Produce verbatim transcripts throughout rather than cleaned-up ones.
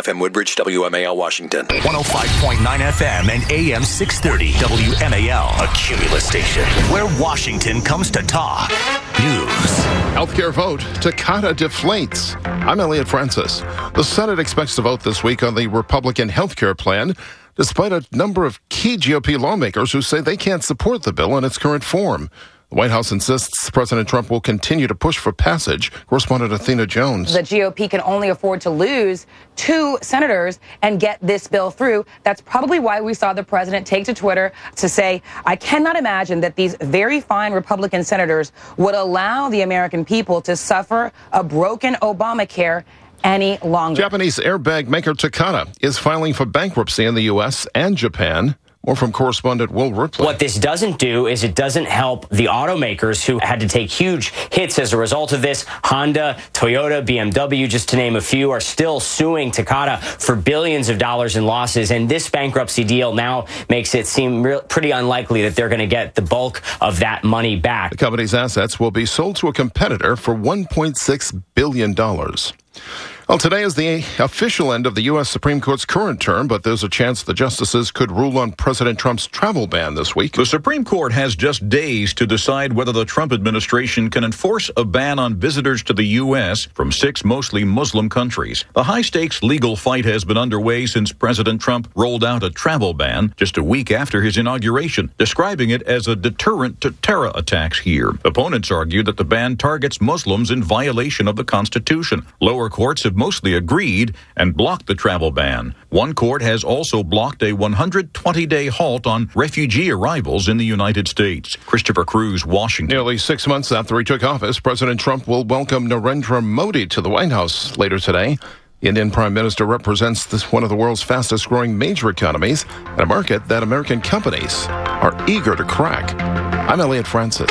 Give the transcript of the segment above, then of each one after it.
F M Woodbridge, W M A L Washington. one oh five point nine F M and A M six thirty W M A L, a Cumulus station, where Washington comes to talk. News. Healthcare vote. Takata deflates. I'm Elliot Francis. The Senate expects to vote this week on the Republican healthcare plan, despite a number of key G O P lawmakers who say they can't support the bill in its current form. The White House insists President Trump will continue to push for passage. Correspondent Athena Jones. The G O P can only afford to lose two senators and get this bill through. That's probably why we saw the president take to Twitter to say, I cannot imagine that these very fine Republican senators would allow the American people to suffer a broken Obamacare any longer. Japanese airbag maker Takata is filing for bankruptcy in the U S and Japan. More from correspondent Will Ripley. What this doesn't do is it doesn't help the automakers who had to take huge hits as a result of this. Honda, Toyota, B M W, just to name a few, are still suing Takata for billions of dollars in losses. And this bankruptcy deal now makes it seem real, pretty unlikely that they're going to get the bulk of that money back. The company's assets will be sold to a competitor for one point six billion dollars. Well, today is the official end of the U S Supreme Court's current term, but there's a chance the justices could rule on President Trump's travel ban this week. The Supreme Court has just days to decide whether the Trump administration can enforce a ban on visitors to the U S from six mostly Muslim countries. The high-stakes legal fight has been underway since President Trump rolled out a travel ban just a week after his inauguration, describing it as a deterrent to terror attacks here. Opponents argue that the ban targets Muslims in violation of the Constitution. Lower courts have mostly agreed and blocked the travel ban. One court has also blocked a one hundred twenty day halt on refugee arrivals in the United States. Christopher Cruz, Washington. Nearly six months after he took office, President Trump will welcome Narendra Modi to the White House later today. The Indian Prime Minister represents this, one of the world's fastest-growing major economies and a market that American companies are eager to crack. I'm Elliot Francis.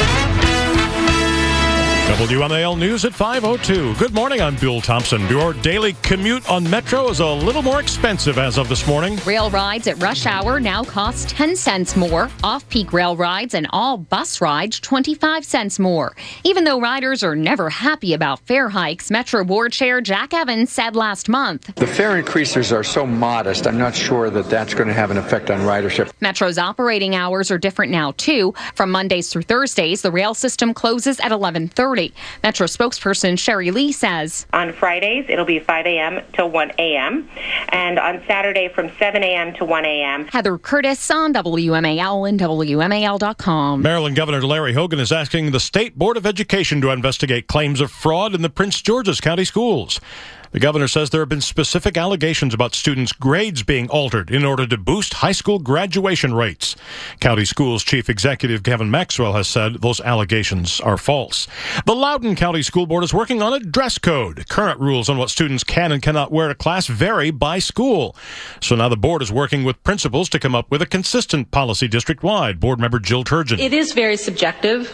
W M A L News at five oh two. Good morning, I'm Bill Thompson. Your daily commute on Metro is a little more expensive as of this morning. Rail rides at rush hour now cost ten cents more. Off-peak rail rides and all bus rides twenty-five cents more. Even though riders are never happy about fare hikes, Metro Board Chair Jack Evans said last month. The fare increases are so modest, I'm not sure that that's going to have an effect on ridership. Metro's operating hours are different now, too. From Mondays through Thursdays, the rail system closes at eleven thirty. Metro spokesperson Sherry Lee says, on Fridays, it'll be five a.m. to one a.m. and on Saturday from seven a.m. to one a.m. Heather Curtis on W M A L and W M A L dot com. Maryland Governor Larry Hogan is asking the State Board of Education to investigate claims of fraud in the Prince George's County schools. The governor says there have been specific allegations about students' grades being altered in order to boost high school graduation rates. County Schools Chief Executive Kevin Maxwell has said those allegations are false. The Loudoun County School Board is working on a dress code. Current rules on what students can and cannot wear to class vary by school. So now the board is working with principals to come up with a consistent policy district-wide. Board member Jill Turgeon. It is very subjective.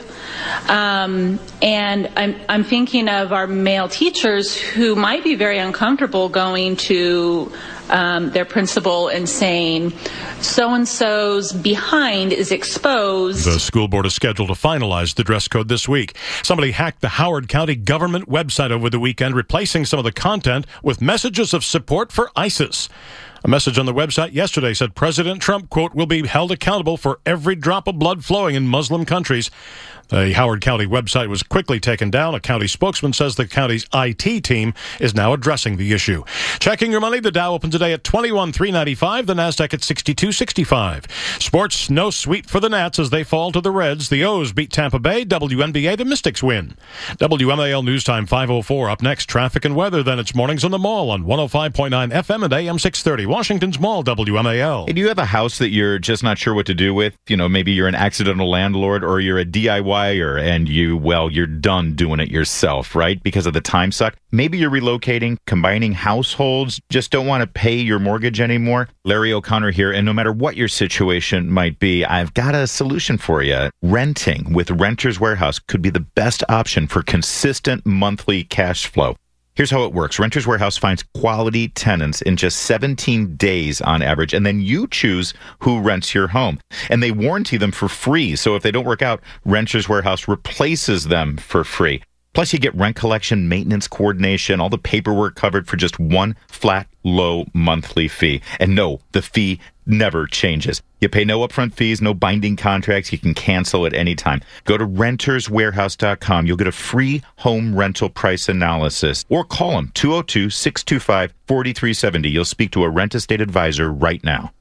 Um, and I'm, I'm thinking of our male teachers who might be very uncomfortable going to um, their principal and saying, so-and-so's behind is exposed. The school board is scheduled to finalize the dress code this week. Somebody hacked the Howard County government website over the weekend, replacing some of the content with messages of support for ISIS. A message on the website yesterday said President Trump, quote, will be held accountable for every drop of blood flowing in Muslim countries. The Howard County website was quickly taken down. A county spokesman says the county's I T team is now addressing the issue. Checking your money, the Dow opened today at twenty-one three ninety-five, the NASDAQ at sixty-two sixty-five. Sports, no sweep for the Nats as they fall to the Reds. The O's beat Tampa Bay. W N B A, the Mystics win. W M A L News Time five oh four. Up next, traffic and weather. Then it's Mornings on the Mall on one oh five point nine F M and A M six thirty. Washington's Mall, W M A L. Hey, do you have a house that you're just not sure what to do with? You know, maybe you're an accidental landlord or you're a D I Y er and you, well, you're done doing it yourself, right? Because of the time suck. Maybe you're relocating, combining households, just don't want to pay your mortgage anymore. Larry O'Connor here, and no matter what your situation might be, I've got a solution for you. Renting with Renters Warehouse could be the best option for consistent monthly cash flow. Here's how it works. Renters Warehouse finds quality tenants in just seventeen days on average, and then you choose who rents your home. And they warranty them for free, so if they don't work out, Renters Warehouse replaces them for free. Plus, you get rent collection, maintenance coordination, all the paperwork covered for just one flat, low monthly fee. And no, the fee never changes. You pay no upfront fees, no binding contracts. You can cancel at any time. Go to renters warehouse dot com. You'll get a free home rental price analysis. Or call them, two oh two, six two five, four three seven oh. You'll speak to a rent estate advisor right now.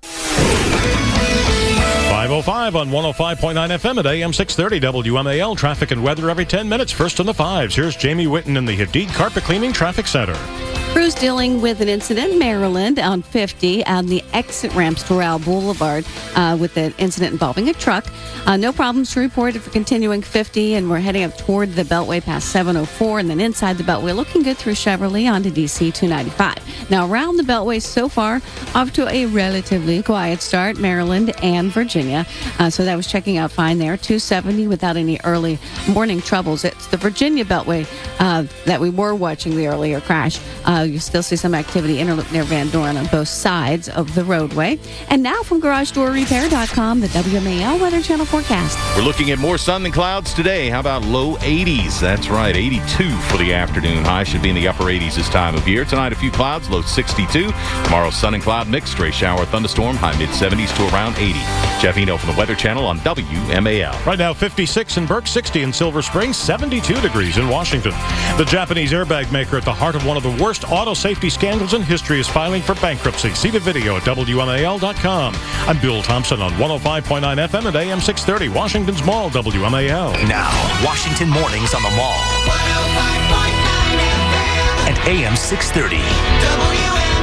five oh five on one oh five point nine F M at A M six thirty W M A L. Traffic and weather every ten minutes. First on the fives. Here's Jamie Whitten in the Hadid Carpet Cleaning Traffic Center. Crews dealing with an incident in Maryland on fifty on the exit ramps to Doral Boulevard uh, with an incident involving a truck. Uh, no problems reported for continuing fifty, and we're heading up toward the Beltway past seven oh four, and then inside the Beltway looking good through Chevrolet onto D C two ninety-five. Now around the Beltway so far, off to a relatively quiet start, Maryland and Virginia. Uh, so that was checking out fine there. two seventy without any early morning troubles. It's the Virginia Beltway uh, that we were watching the earlier crash. Uh, you still see some activity interloop near Van Doren on both sides of the roadway. And now from garage door repair dot com, the W M A L Weather Channel forecast. We're looking at more sun than clouds today. How about low eighties? That's right, eighty-two for the afternoon. High should be in the upper eighties this time of year. Tonight, a few clouds, low sixty-two. Tomorrow, sun and cloud mix, stray shower, thunderstorm, high mid-seventies to around eighty. Jeff Eno from the Weather Channel on W M A L. Right now, fifty-six in Burke, sixty in Silver Spring, seventy-two degrees in Washington. The Japanese airbag maker at the heart of one of the worst auto safety scandals in history is filing for bankruptcy. See the video at W M A L dot com. I'm Bill Thompson on one oh five point nine F M at A M six thirty, Washington's Mall, W M A L. Now, Washington Mornings on the Mall. one oh five point nine F M. At A M six thirty. W M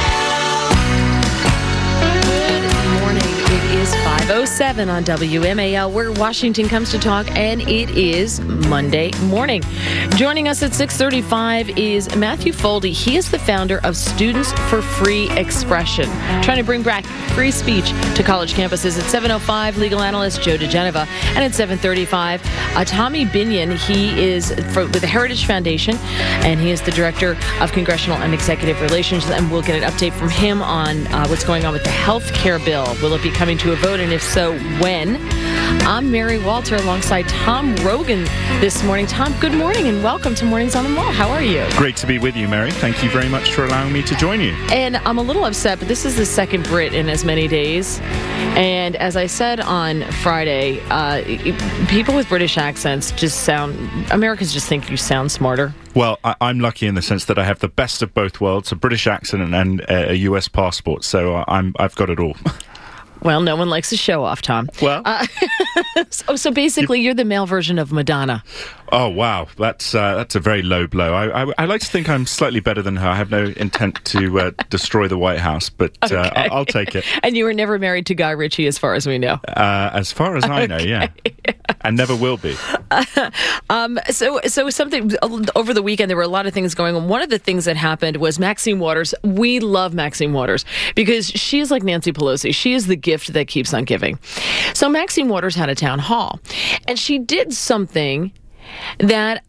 A L. Good morning. It is five oh seven on W M A L, where Washington comes to talk, and it is Monday morning. Joining us at six thirty-five is Matthew Foldy. He is the founder of Students for Free Expression, trying to bring back free speech to college campuses. At seven oh five, legal analyst Joe DeGeneva. And at seven thirty-five, uh, Tommy Binion. He is for, with the Heritage Foundation, and he is the director of Congressional and Executive Relations. And we'll get an update from him on uh, what's going on with the health care bill. Will it be coming to a vote, and if so, when? I'm Mary Walter alongside Tom Rogan this morning. Tom, good morning and welcome to Mornings on the Mall. How are you? Great to be with you, Mary. Thank you very much for allowing me to join you. And I'm a little upset, but this is the second Brit in as many days. And as I said on Friday, uh, people with British accents just sound, Americans just think you sound smarter. Well, I, I'm lucky in the sense that I have the best of both worlds, a British accent and, and a U S passport, so I'm, I've got it all. Well, no one likes to show off, Tom. Well, uh, so, so basically, you're the male version of Madonna. Oh wow, that's uh, that's a very low blow. I, I I like to think I'm slightly better than her. I have no intent to uh, destroy the White House, but uh, okay. I'll, I'll take it. And you were never married to Guy Ritchie, as far as we know. Uh, as far as I know, okay. yeah, and never will be. Uh, um, so, so something over the weekend, there were a lot of things going on. One of the things that happened was Maxine Waters. We love Maxine Waters because she is like Nancy Pelosi. She is the gift that keeps on giving. So Maxine Waters had a town hall, and she did something that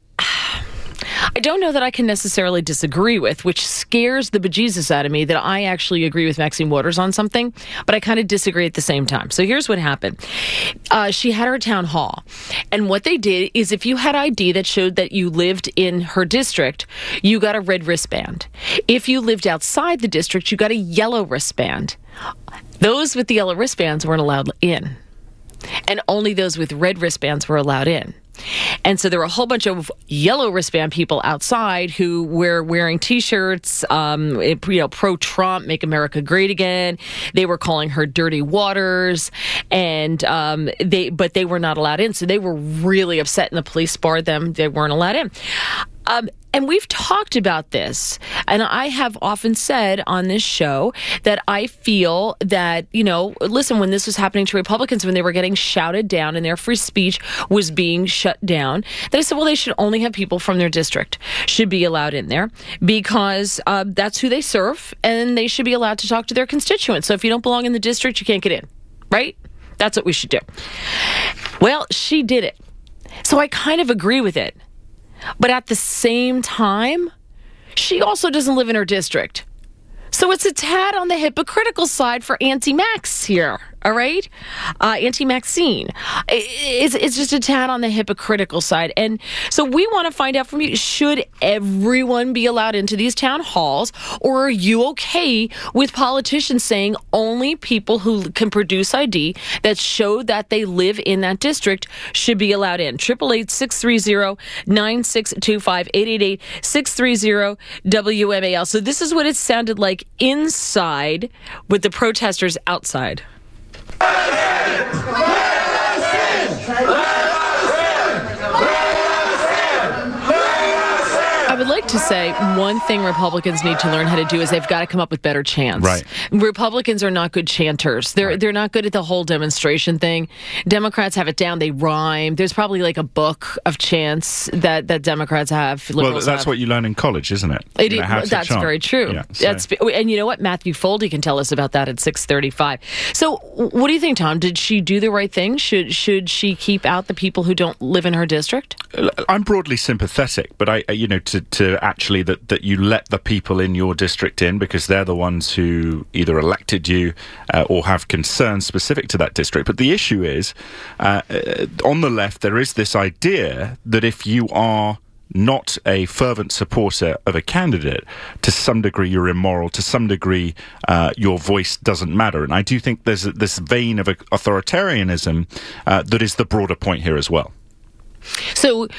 I don't know that I can necessarily disagree with, which scares the bejesus out of me that I actually agree with Maxine Waters on something, but I kind of disagree at the same time. So here's what happened. Uh, she had her town hall, and what they did is if you had I D that showed that you lived in her district, you got a red wristband. If you lived outside the district, you got a yellow wristband. Those with the yellow wristbands weren't allowed in, and only those with red wristbands were allowed in. And so there were a whole bunch of yellow wristband people outside who were wearing T-shirts, um, you know, pro-Trump, Make America Great Again. They were calling her Dirty Waters, and um, they, but they were not allowed in. So they were really upset, and the police barred them. They weren't allowed in. Um, and we've talked about this, and I have often said on this show that I feel that, you know, listen, when this was happening to Republicans, when they were getting shouted down and their free speech was being shut down, that I said, well, they should only have people from their district should be allowed in there because uh, that's who they serve, and they should be allowed to talk to their constituents. So if you don't belong in the district, you can't get in, right? That's what we should do. Well, she did it. So I kind of agree with it. But at the same time, she also doesn't live in her district. So it's a tad on the hypocritical side for Auntie Max here, all right? Uh, Auntie Maxine. It's, it's just a tad on the hypocritical side. And so we want to find out from you, should everyone be allowed into these town halls, or are you okay with politicians saying only people who can produce I D that show that they live in that district should be allowed in? eight eight eight, six three zero, nine six two five, eight eight eight, six three zero, W M A L. So this is what it sounded like inside with the protesters outside. I would like to say one thing Republicans need to learn how to do is they've got to come up with better chants. Right. Republicans are not good chanters. They're right. they're not good at the whole demonstration thing. Democrats have it down. They rhyme. There's probably like a book of chants that, that Democrats have. Well, that's have. what you learn in college, isn't it? it you know, that's very true. Yeah, so. That's and you know what? Matthew Foldy can tell us about that at six thirty-five. So what do you think, Tom? Did she do the right thing? Should should she keep out the people who don't live in her district? I'm broadly sympathetic, but I, you know, to, to actually that, that you let the people in your district in because they're the ones who either elected you uh, or have concerns specific to that district. But the issue is, uh, on the left, there is this idea that if you are not a fervent supporter of a candidate, to some degree you're immoral, to some degree uh, your voice doesn't matter. And I do think there's this vein of authoritarianism uh, that is the broader point here as well. So,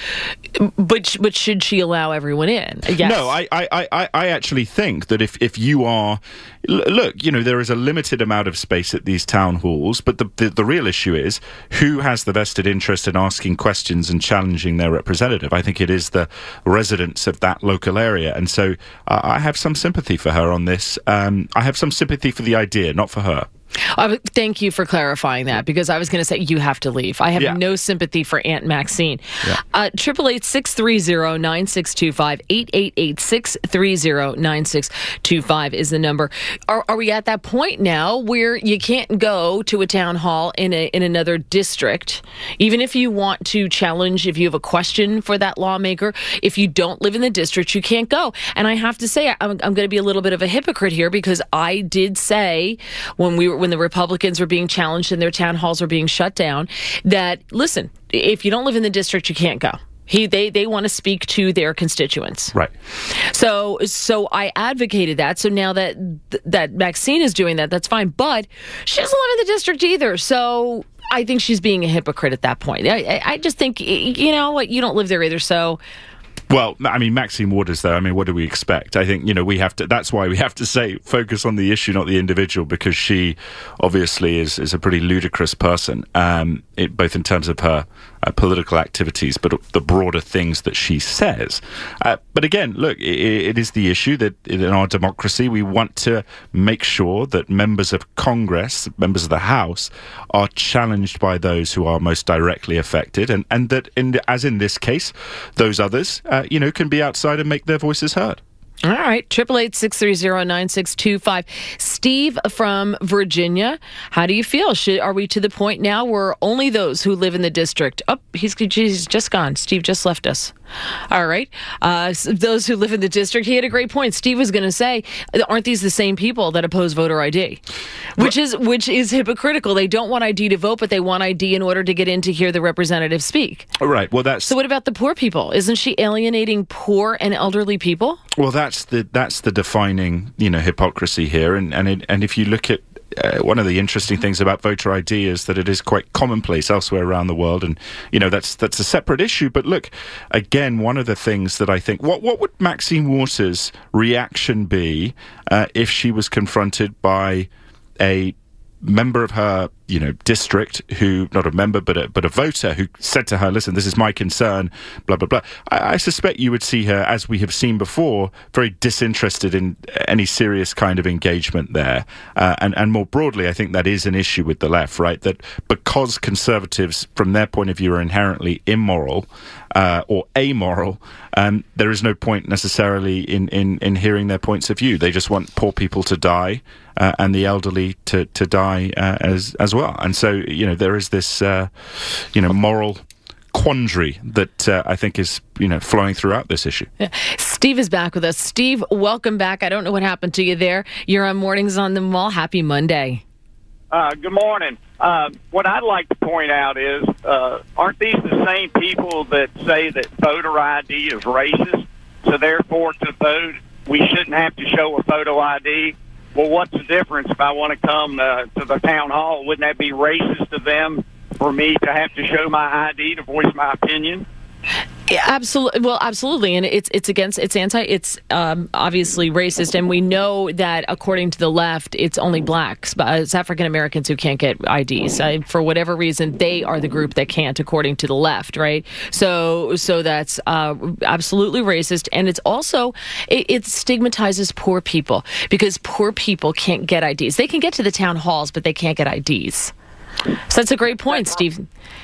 but but should she allow everyone in? Yes. No, I, I, I, I actually think that if, if you are... Look, you know, there is a limited amount of space at these town halls, but the, the, the real issue is who has the vested interest in asking questions and challenging their representative. I think it is the residents of that local area. And so uh, I have some sympathy for her on this. Um, I have some sympathy for the idea, not for her. Uh, thank you for clarifying that, because I was going to say you have to leave. I have yeah. no sympathy for Aunt Maxine. Triple eight six three zero nine six two five eight eight eight six three zero nine six two five is the number. Are, are we at that point now where you can't go to a town hall in a in another district, even if you want to challenge, if you have a question for that lawmaker, if you don't live in the district, you can't go? And I have to say, I'm, I'm going to be a little bit of a hypocrite here, because I did say when we were when the Republicans were being challenged and their town halls were being shut down, that, listen, if you don't live in the district, you can't go. He, they, they want to speak to their constituents. Right. So, so I advocated that. So now that that Maxine is doing that, that's fine. But she doesn't live in the district either. So I think she's being a hypocrite at that point. I, I just think, you know what, you don't live there either. So. Well, I mean, Maxine Waters, though, I mean, what do we expect? I think, you know, we have to, that's why we have to say, focus on the issue, not the individual, because she obviously is, is a pretty ludicrous person, um, it, both in terms of her uh, political activities, but the broader things that she says. Uh, but again, look, it, it is the issue that in our democracy, we want to make sure that members of Congress, members of the House, are challenged by those who are most directly affected, and, and that, in, as in this case, those others, uh, you know, can be outside and make their voices heard. All right, triple eight six three zero nine six two five. Steve from Virginia, how do you feel? Should, are we to the point now where only those who live in the district? Oh, he's, he's just gone. Steve just left us. All right, uh, those who live in the district. He had a great point. Steve was going to say, aren't these the same people that oppose voter I D? Which is which is hypocritical. They don't want I D to vote, but they want I D in order to get in to hear the representative speak. Right. Well, that's. So what about the poor people? Isn't she alienating poor and elderly people? Well, that's the that's the defining, you know, hypocrisy here, and and it, and if you look at uh, one of the interesting things about voter I D is that it is quite commonplace elsewhere around the world, and you know that's that's a separate issue. But look, again, one of the things that I think, what what would Maxine Waters' reaction be uh, if she was confronted by a member of her, you know, district who, not a member, but a, but a voter who said to her, listen, this is my concern, blah, blah, blah. I, I suspect you would see her, as we have seen before, very disinterested in any serious kind of engagement there. Uh, and, and more broadly, I think that is an issue with the left, right? That because conservatives, from their point of view, are inherently immoral uh, or amoral, um, there is no point necessarily in, in, in hearing their points of view. They just want poor people to die uh, and the elderly to, to die uh, as, as well. And so, you know, there is this, uh, you know, moral quandary that uh, I think is, you know, flowing throughout this issue. Yeah. Steve is back with us. Steve, welcome back. I don't know what happened to you there. You're on Mornings on the Mall. Happy Monday. Uh, good morning. Uh, what I'd like to point out is, uh, aren't these the same people that say that voter I D is racist? So therefore, to vote, we shouldn't have to show a photo I D. Well, what's the difference if I want to come uh, to the town hall? Wouldn't that be racist of them for me to have to show my I D to voice my opinion? Yeah, absolutely. Well, absolutely, and it's it's against it's anti it's um, obviously racist, and we know that according to the left, it's only blacks, but it's African Americans who can't get I Ds I, for whatever reason. They are the group that can't, according to the left, right? So, so that's uh, absolutely racist, and it's also it, it stigmatizes poor people because poor people can't get I Ds. They can get to the town halls, but they can't get I Ds. So that's a great point, Steve.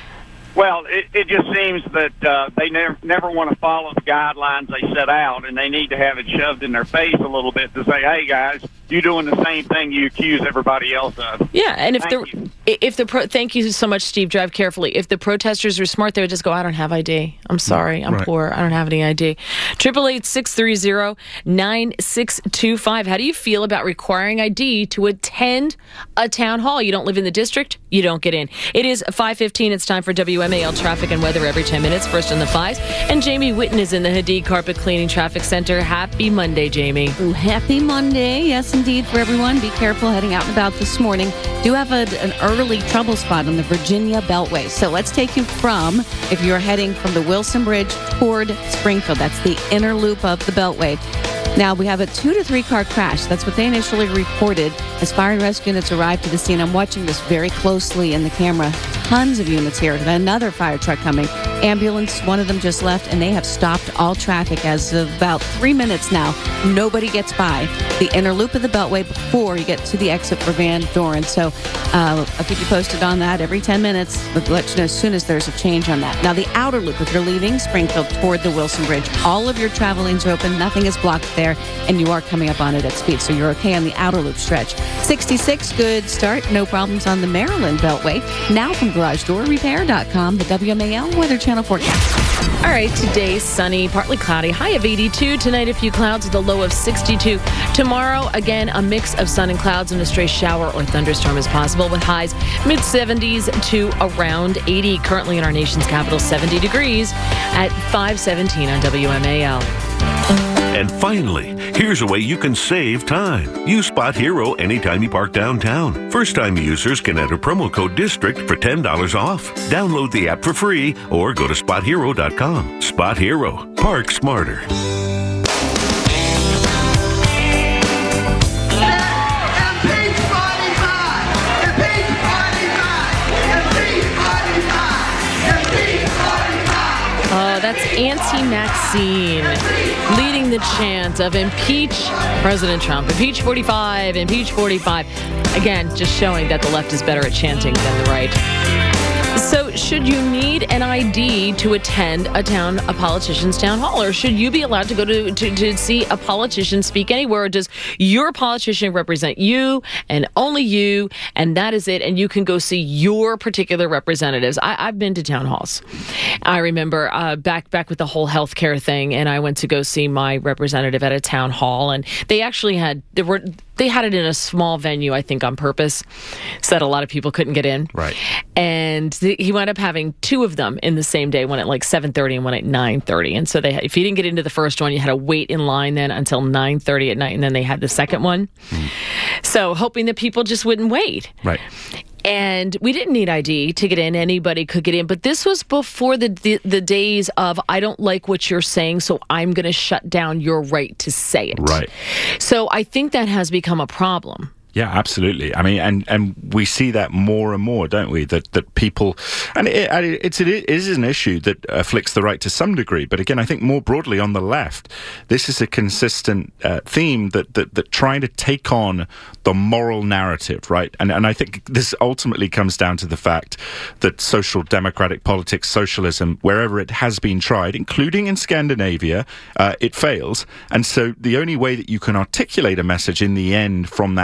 Well, it, it just seems that uh, they never never want to follow the guidelines they set out, and they need to have it shoved in their face a little bit to say, "Hey, guys, you're doing the same thing you accuse everybody else of." Yeah, and if Thank the you. if the pro, thank you so much, Steve. Drive carefully. If the protesters are smart, they would just go, "I don't have I D. I'm sorry, I'm Right. poor. I don't have any I D." Triple eight six three zero nine six two five. How do you feel about requiring I D to attend a town hall? You don't live in the district, you don't get in. It is five fifteen. It's time for W M A L traffic and weather every ten minutes. First on the fives, and Jamie Witten is in the Hadid Carpet Cleaning Traffic Center. Happy Monday, Jamie. Ooh, happy Monday. Yes, indeed, for everyone. Be careful heading out and about this morning. Do have a, an early trouble spot on the Virginia Beltway. So let's take you from, if you're heading from the Wilson Bridge toward Springfield, that's the inner loop of the Beltway. Now, we have a two to three car crash. That's what they initially reported as fire and rescue units arrived to the scene. I'm watching this very closely in the camera. Tons of units here. Another fire truck coming. Ambulance, one of them just left, and they have stopped all traffic as of about three minutes now. Nobody gets by the inner loop of the Beltway before you get to the exit for Van Doren. So uh, I'll keep you posted on that every ten minutes. But let you know as soon as there's a change on that. Now, the outer loop, if you're leaving Springfield toward the Wilson Bridge, all of your travel lanes are open. Nothing is blocked there. And you are coming up on it at speed, so you're okay on the outer loop stretch. sixty-six, good start. No problems on the Maryland Beltway. Now from garage door repair dot com, the W M A L Weather Channel forecast. All right, today sunny, partly cloudy, high of eighty-two. Tonight, a few clouds with a low of sixty-two. Tomorrow, again, a mix of sun and clouds, and a stray shower or thunderstorm is possible with highs mid seventies to around eighty. Currently in our nation's capital, seventy degrees at five seventeen on W M A L. And finally, here's a way you can save time. Use Spot Hero anytime you park downtown. First-time users can enter promo code DISTRICT for ten dollars off. Download the app for free or go to spot hero dot com. Spot Hero. Park smarter. Oh, that's Auntie Maxine leading the chant of impeach President Trump. Impeach forty-five, impeach forty-five. Again, just showing that the left is better at chanting than the right. So should you need an I D to attend a town, a politician's town hall? Or should you be allowed to go to, to, to see a politician speak anywhere? Or does your politician represent you and only you, and that is it, and you can go see your particular representatives? I, I've been to town halls. I remember uh, back back with the whole healthcare thing, and I went to go see my representative at a town hall, and they actually had, there were... They had it in a small venue, I think, on purpose, so that a lot of people couldn't get in. Right. And th- he wound up having two of them in the same day, one at like seven thirty and one at nine thirty. And so they, had, if you didn't get into the first one, you had to wait in line then until nine thirty at night, and then they had the second one. Mm. So hoping that people just wouldn't wait. Right. And we didn't need I D to get in. Anybody could get in. But this was before the the, the days of, I don't like what you're saying, so I'm going to shut down your right to say it. Right. So I think that has become a problem. Yeah, absolutely. I mean, and, and we see that more and more, don't we? That that people, and it, it's it is an issue that afflicts the right to some degree. But again, I think more broadly on the left, this is a consistent uh, theme that, that that trying to take on the moral narrative, right? And and I think this ultimately comes down to the fact that social democratic politics, socialism, wherever it has been tried, including in Scandinavia, uh, it fails. And so the only way that you can articulate a message in the end from that left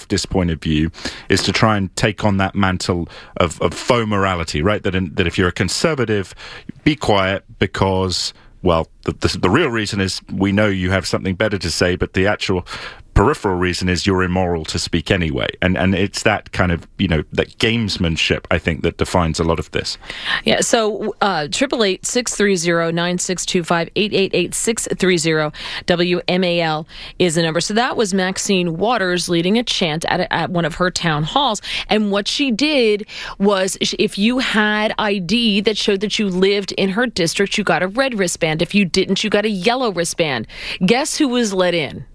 leftist point of view is to try and take on that mantle of, of faux morality, right? That in, that if you're a conservative, be quiet because, well, the, the, the real reason is we know you have something better to say, but the actual peripheral reason is you're immoral to speak anyway. And and it's that kind of, you know, that gamesmanship, I think, that defines a lot of this. Yeah, so uh, triple eight, six three zero, nine six two five, eight eight eight, six three zero, W M A L is the number. So that was Maxine Waters leading a chant at, a, at one of her town halls. And what she did was, if you had I D that showed that you lived in her district, you got a red wristband. If you didn't, you got a yellow wristband. Guess who was let in?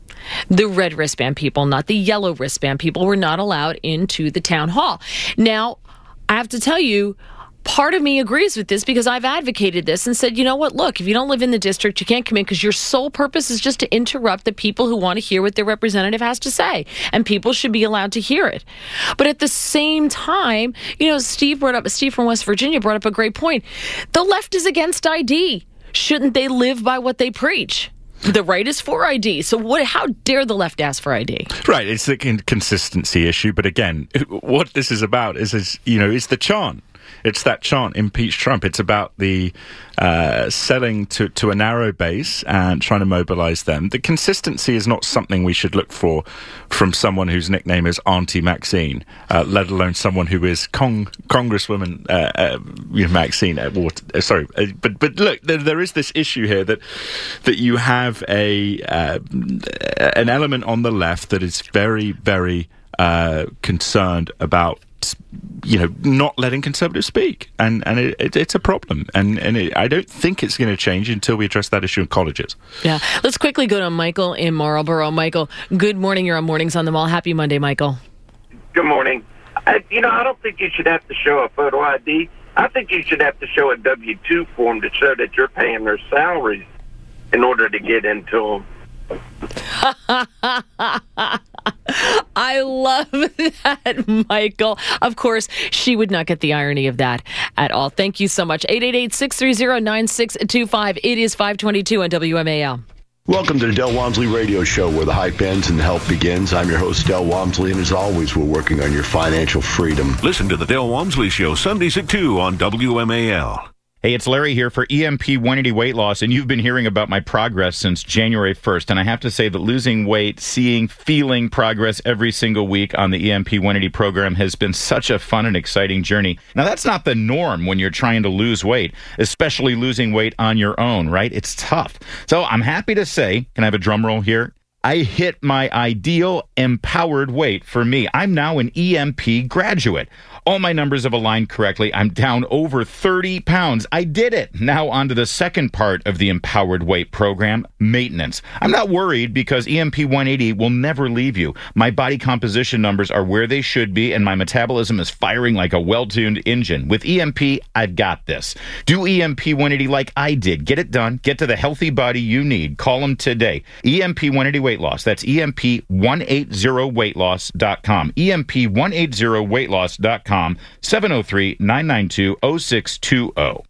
The red wristband people, not the yellow wristband people, were not allowed into the town hall. Now, I have to tell you, part of me agrees with this because I've advocated this and said, you know what, look, if you don't live in the district, you can't come in because your sole purpose is just to interrupt the people who want to hear what their representative has to say. And people should be allowed to hear it. But at the same time, you know, Steve brought up, Steve from West Virginia brought up a great point. The left is against I D. Shouldn't they live by what they preach? The right is for I D. So what? How dare the left ask for I D? Right. It's the consistency issue. But again, what this is about is, is you know, is the chant. It's that chant, impeach Trump. It's about the uh, selling to, to a narrow base and trying to mobilize them. The consistency is not something we should look for from someone whose nickname is Auntie Maxine, uh, let alone someone who is Cong- Congresswoman uh, uh, you know, Maxine. Uh, uh, sorry, uh, but but look, there, there is this issue here that that you have a uh, an element on the left that is very very uh, concerned about, you know, not letting conservatives speak, and and it, it, it's a problem, and and it, I don't think it's going to change until we address that issue in colleges. Yeah, let's quickly go to Michael in Marlboro. Michael, good morning. You're on Mornings on the Mall. Happy Monday, Michael. Good morning. I, you know, I don't think you should have to show a photo I D. I think you should have to show a W two form to show that you're paying their salaries in order to get into them. I love that, Michael. Of course, she would not get the irony of that at all. Thank you so much. eight eight eight, six three zero, nine six two five. It is five twenty-two on W M A L. Welcome to the Del Walmsley Radio Show, where the hype ends and the help begins. I'm your host, Del Walmsley, and as always, we're working on your financial freedom. Listen to the Del Walmsley Show Sundays at two on W M A L. Hey, it's Larry here for E M P one eighty Weight Loss, and you've been hearing about my progress since January first, and I have to say that losing weight, seeing, feeling progress every single week on the E M P one eighty program has been such a fun and exciting journey. Now, that's not the norm when you're trying to lose weight, especially losing weight on your own, right? It's tough. So I'm happy to say, can I have a drum roll here? I hit my ideal empowered weight for me. I'm now an E M P graduate. All my numbers have aligned correctly. I'm down over thirty pounds. I did it. Now on to the second part of the Empowered Weight program, maintenance. I'm not worried because E M P one eighty will never leave you. My body composition numbers are where they should be, and my metabolism is firing like a well-tuned engine. With E M P, I've got this. Do E M P one eighty like I did. Get it done. Get to the healthy body you need. Call them today. E M P one eighty Weight Loss. That's E M P one eighty weight loss dot com. E M P one eighty weight loss dot com. seven oh three, nine nine two, oh six two oh.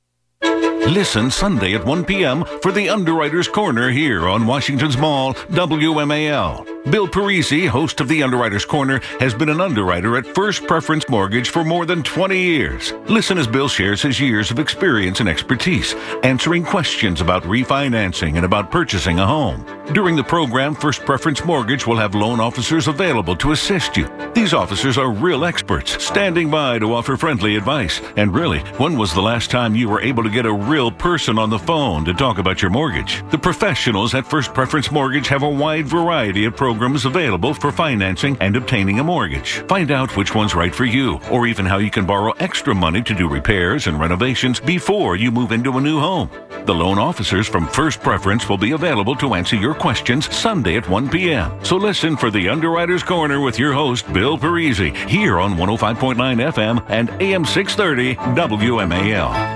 Listen Sunday at one p.m. for the Underwriter's Corner here on Washington's Mall, W M A L. Bill Parisi, host of the Underwriter's Corner, has been an underwriter at First Preference Mortgage for more than twenty years. Listen as Bill shares his years of experience and expertise, answering questions about refinancing and about purchasing a home. During the program, First Preference Mortgage will have loan officers available to assist you. These officers are real experts, standing by to offer friendly advice. And really, when was the last time you were able to get a real person on the phone to talk about your mortgage? The professionals at First Preference Mortgage have a wide variety of programs available for financing and obtaining a mortgage. Find out which one's right for you, or even how you can borrow extra money to do repairs and renovations before you move into a new home. The loan officers from First Preference will be available to answer your questions Sunday at one p.m. So listen for the Underwriter's Corner with your host, Bill Parisi, here on one oh five point nine F M and A M six thirty W M A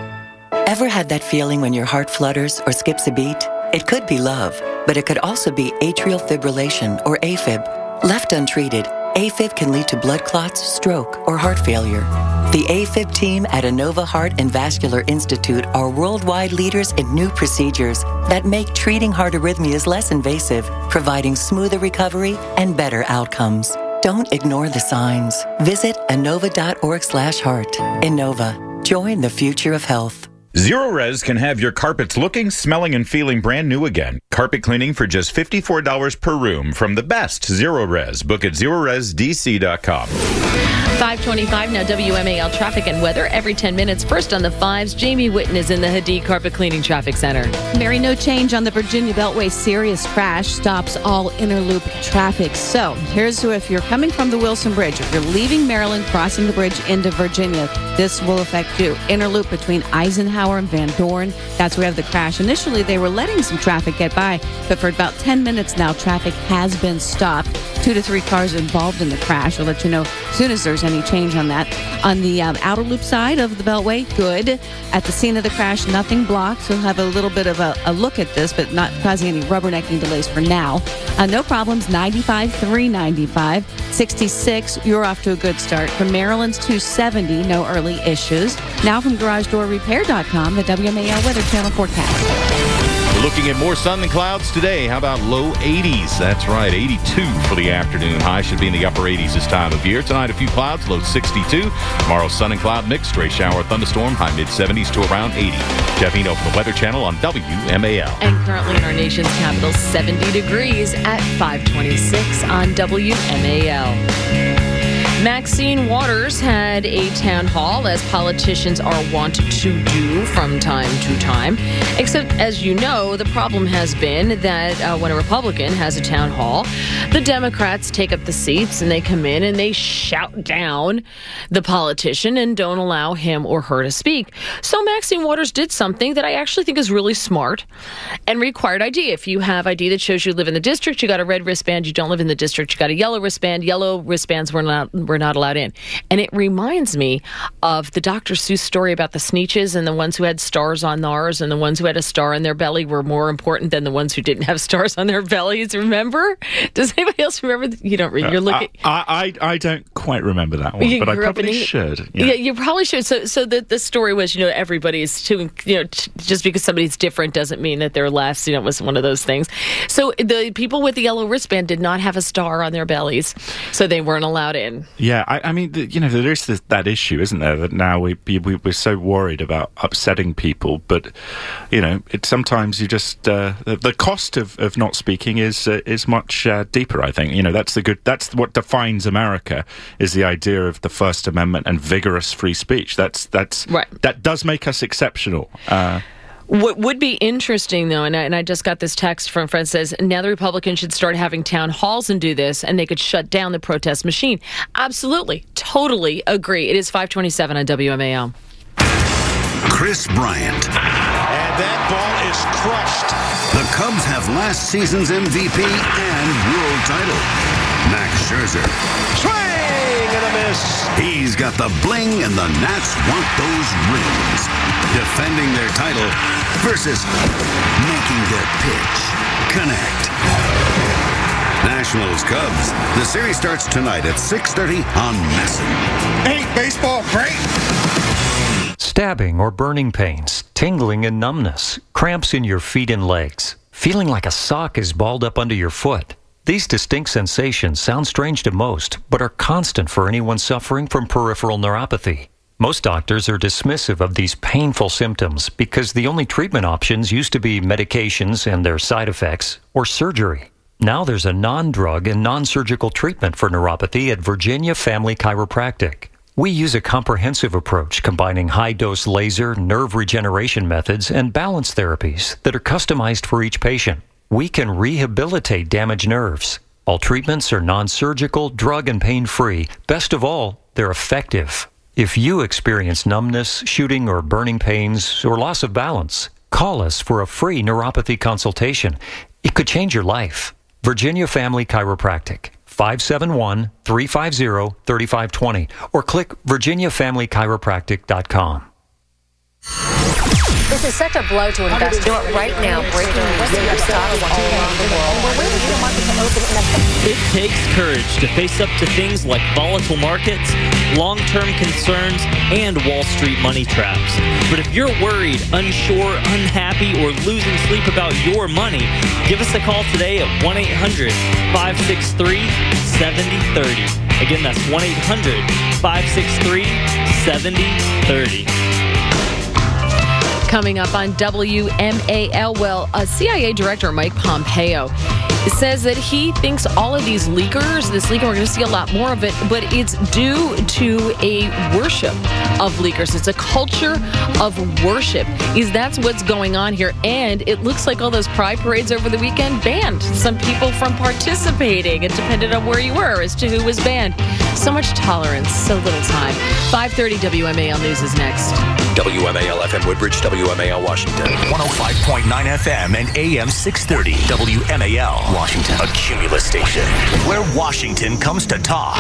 L. Ever had that feeling when your heart flutters or skips a beat? It could be love, but it could also be atrial fibrillation or AFib. Left untreated, AFib can lead to blood clots, stroke, or heart failure. The AFib team at Inova Heart and Vascular Institute are worldwide leaders in new procedures that make treating heart arrhythmias less invasive, providing smoother recovery and better outcomes. Don't ignore the signs. Visit Inova.org slash heart. Inova. Join the future of health. Zero Res can have your carpets looking, smelling, and feeling brand new again. Carpet cleaning for just fifty-four dollars per room from the best Zero Res. Book at zero res d c dot com. five twenty-five now, W M A L traffic and weather every ten minutes. First on the fives, Jamie Witten is in the Hadid Carpet Cleaning Traffic Center. Mary, no change on the Virginia Beltway. Serious crash stops all inner loop traffic. So here's who, if you're coming from the Wilson Bridge, if you're leaving Maryland, crossing the bridge into Virginia, this will affect you. Inner loop between Eisenhower and Van Dorn. That's where we have the crash. Initially, they were letting some traffic get by, but for about ten minutes now, traffic has been stopped. Two to three cars involved in the crash. I'll let you know as soon as there's any change on that. On the um, outer loop side of the Beltway, good. At the scene of the crash, nothing blocked. So we'll have a little bit of a, a look at this, but not causing any rubbernecking delays for now. Uh, no problems. ninety-five, three ninety-five, sixty-six. You're off to a good start. From Maryland's two seventy, no early issues. Now from garage door repair dot com, the W M A L Weather Channel forecast. Looking at more sun and clouds today. How about low eighties? That's right, eighty-two for the afternoon. High should be in the upper eighties this time of year. Tonight, a few clouds, low sixty-two. Tomorrow, sun and cloud mix, stray shower, thunderstorm, high mid-seventies to around eighty. Jeff Eno from the Weather Channel on W M A L. And currently in our nation's capital, seventy degrees at five twenty-six on W M A L. Maxine Waters had a town hall, as politicians are wont to do from time to time. Except, as you know, the problem has been that uh, when a Republican has a town hall, the Democrats take up the seats and they come in and they shout down the politician and don't allow him or her to speak. So Maxine Waters did something that I actually think is really smart and required I D. If you have I D that shows you live in the district, you got a red wristband. You don't live in the district, you got a yellow wristband. Yellow wristbands were not were not allowed in. And it reminds me of the Doctor Seuss story about the Sneetches, and the ones who had stars on theirs and the ones who had a star on their belly were more important than the ones who didn't have stars on their bellies. Remember? Does anybody else remember? You don't read. You're looking. Uh, I, I I don't quite remember that one, you but I grew up probably in should. Yeah. Yeah. yeah, you probably should. So, so the the story was, you know, everybody's too, you know, t- just because somebody's different doesn't mean that they're less. You know, it was one of those things. So the people with the yellow wristband did not have a star on their bellies, so they weren't allowed in. Yeah, I, I mean, the, you know, there is this, that issue, isn't there, that now we, we we're so worried about upsetting people, but you know, it sometimes you just uh, the, the cost of, of not speaking is uh, is much uh, deeper. I think, you know, that's the good. That's what defines America, is the idea of the First Amendment and vigorous free speech. That's that's right. That does make us exceptional. Uh, What would be interesting, though, and I, and I just got this text from a friend, says, now the Republicans should start having town halls and do this, and they could shut down the protest machine. Absolutely. Totally agree. It is five twenty-seven on W M A L. Chris Bryant. And that ball is crushed. The Cubs have last season's M V P and world title. Max Scherzer. Swing and a miss. He's got the bling, and the Nats want those rings. Defending their title versus making their pitch connect. Nationals Cubs. The series starts tonight at six thirty on Messon. Ain't baseball great? Stabbing or burning pains, tingling and numbness, cramps in your feet and legs, feeling like a sock is balled up under your foot. These distinct sensations sound strange to most, but are constant for anyone suffering from peripheral neuropathy. Most doctors are dismissive of these painful symptoms because the only treatment options used to be medications and their side effects or surgery. Now there's a non-drug and non-surgical treatment for neuropathy at Virginia Family Chiropractic. We use a comprehensive approach combining high-dose laser, nerve regeneration methods, and balance therapies that are customized for each patient. We can rehabilitate damaged nerves. All treatments are non-surgical, drug and pain-free. Best of all, they're effective. If you experience numbness, shooting or burning pains, or loss of balance, call us for a free neuropathy consultation. It could change your life. Virginia Family Chiropractic, five seven one, three five zero, three five two zero, or click virginia family chiropractic dot com. This is such a blow to investors. Do it right now. Breaking news. Stocks all around the world. We're waiting for the market to open in a... It takes courage to face up to things like volatile markets, long-term concerns, and Wall Street money traps. But if you're worried, unsure, unhappy, or losing sleep about your money, give us a call today at one eight hundred five six three seven zero three zero. Again, that's one eight hundred five six three seven zero three zero. Coming up on W M A L, well, uh, C I A Director Mike Pompeo says that he thinks all of these leakers, this leaking, we're going to see a lot more of it, but it's due to a worship of leakers. It's a culture of worship. Is that's what's going on here, and it looks like all those pride parades over the weekend banned some people from participating. It depended on where you were as to who was banned. So much tolerance, so little time. five thirty W M A L News is next. W M A L F M Woodbridge, W M A L Washington. one oh five point nine F M and A M six thirty W M A L Washington. A Cumulus station where Washington comes to talk.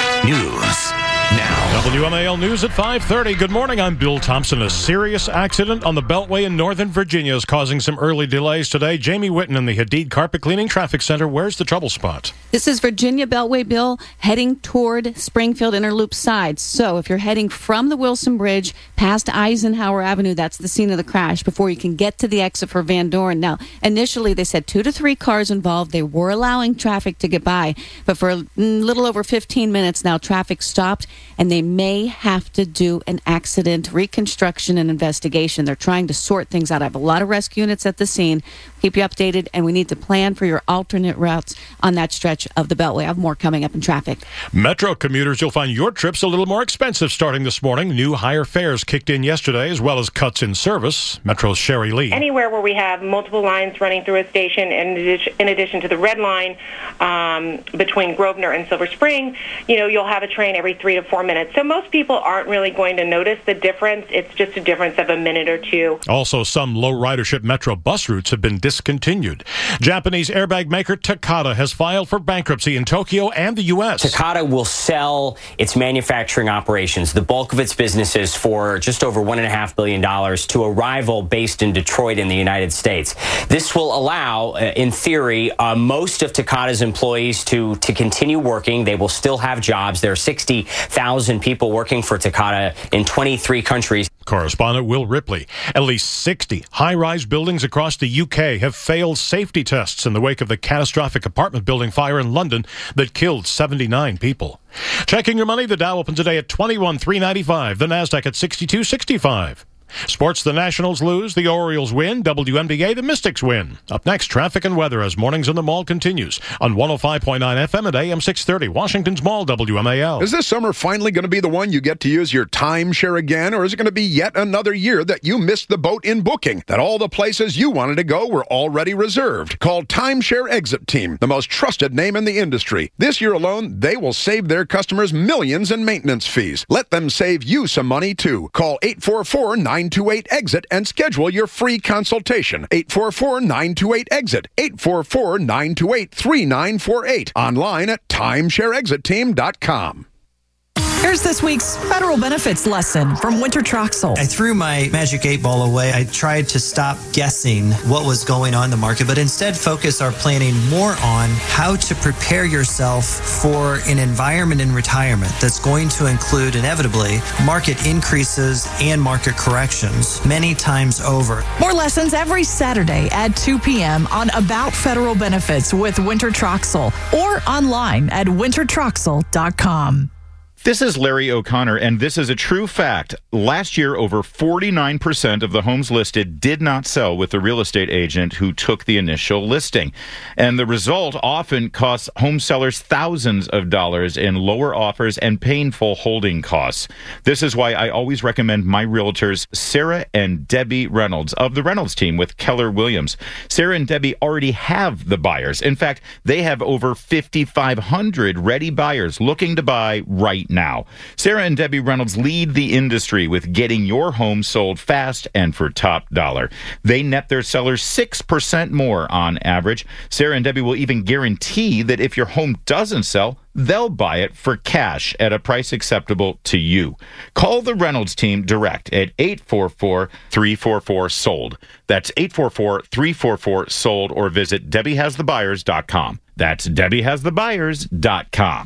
News now. W M A L News at five thirty. Good morning, I'm Bill Thompson. A serious accident on the Beltway in Northern Virginia is causing some early delays today. Jamie Witten in the Hadid Carpet Cleaning Traffic Center. Where's the trouble spot? This is Virginia Beltway, Bill, heading toward Springfield Interloop side. So if you're heading from the Wilson Bridge past Eisenhower Avenue, that's the scene of the crash, before you can get to the exit for Van Dorn. Now, initially they said two to three cars involved. They were allowing traffic to get by, but for a little over fifteen minutes now, traffic stopped, and they may have to do an accident reconstruction and investigation. They're trying to sort things out. I have a lot of rescue units at the scene. Keep you updated, and we need to plan for your alternate routes on that stretch of the Beltway. I have more coming up in traffic. Metro commuters, you'll find your trips a little more expensive starting this morning. New higher fares kicked in yesterday, as well as cuts in service. Metro's Sherry Lee. Anywhere where we have multiple lines running through a station, in addition, in addition to the red line um, between Grosvenor and Silver Spring, you know, you'll have a train every three to four minutes. So most people aren't really going to notice the difference. It's just a difference of a minute or two. Also, some low ridership Metro bus routes have been discontinued. Japanese airbag maker Takata has filed for bankruptcy in Tokyo and the U S. Takata will sell its manufacturing operations, the bulk of its businesses, for just over one point five billion dollars to a rival based in Detroit in the United States. This will allow, uh, in theory, uh, most of Takata's employees to, to continue working. They will still have jobs. There are sixty thousand people working for Takata in twenty-three countries. Correspondent Will Ripley. At least sixty high-rise buildings across the U K have failed safety tests in the wake of the catastrophic apartment building fire in London that killed seventy-nine people. Checking your money, the Dow opens today at twenty-one three ninety-five, the Nasdaq at sixty-two sixty-five. Sports, the Nationals lose, the Orioles win, W N B A, the Mystics win. Up next, traffic and weather as Mornings in the Mall continues on one oh five point nine F M at A M six thirty, Washington's Mall, W M A L. Is this summer finally going to be the one you get to use your timeshare again, or is it going to be yet another year that you missed the boat in booking, that all the places you wanted to go were already reserved? Call Timeshare Exit Team, the most trusted name in the industry. This year alone, they will save their customers millions in maintenance fees. Let them save you some money, too. Call eight four four, nine two eight, EXIT and schedule your free consultation. eight four four, nine two eight, EXIT. eight four four, nine two eight, three nine four eight. Online at timeshare exit team dot com. Here's this week's federal benefits lesson from Winter Troxel. I threw my magic eight ball away. I tried to stop guessing what was going on in the market, but instead focus our planning more on how to prepare yourself for an environment in retirement that's going to include inevitably market increases and market corrections many times over. More lessons every Saturday at two p.m. on About Federal Benefits with Winter Troxel or online at winter troxel dot com. This is Larry O'Connor, and this is a true fact. Last year, over forty-nine percent of the homes listed did not sell with the real estate agent who took the initial listing. And the result often costs home sellers thousands of dollars in lower offers and painful holding costs. This is why I always recommend my realtors, Sarah and Debbie Reynolds, of the Reynolds team with Keller Williams. Sarah and Debbie already have the buyers. In fact, they have over fifty-five hundred ready buyers looking to buy right now. now. Sarah and Debbie Reynolds lead the industry with getting your home sold fast and for top dollar. They net their sellers six percent more on average. Sarah and Debbie will even guarantee that if your home doesn't sell, they'll buy it for cash at a price acceptable to you. Call the Reynolds team direct at eight four four, three four four, sold. That's eight four four, three four four, sold, or visit debbie has the buyers dot com. That's debbie has the buyers dot com.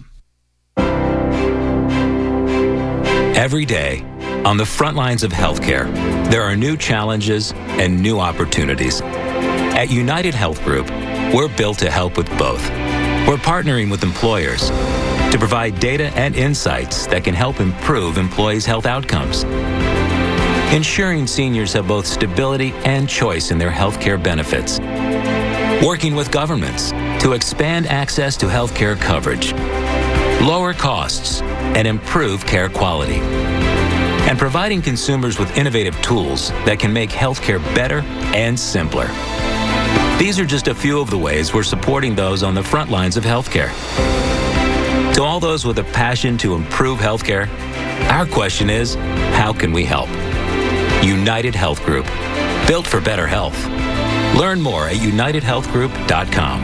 Every day, on the front lines of healthcare, there are new challenges and new opportunities. At United Health Group, we're built to help with both. We're partnering with employers to provide data and insights that can help improve employees' health outcomes. Ensuring seniors have both stability and choice in their health care benefits. Working with governments to expand access to health care coverage, lower costs, and improve care quality. And providing consumers with innovative tools that can make health care better and simpler. These are just a few of the ways we're supporting those on the front lines of healthcare. To all those with a passion to improve healthcare, our question is, how can we help? United Health Group, built for better health. Learn more at united health group dot com.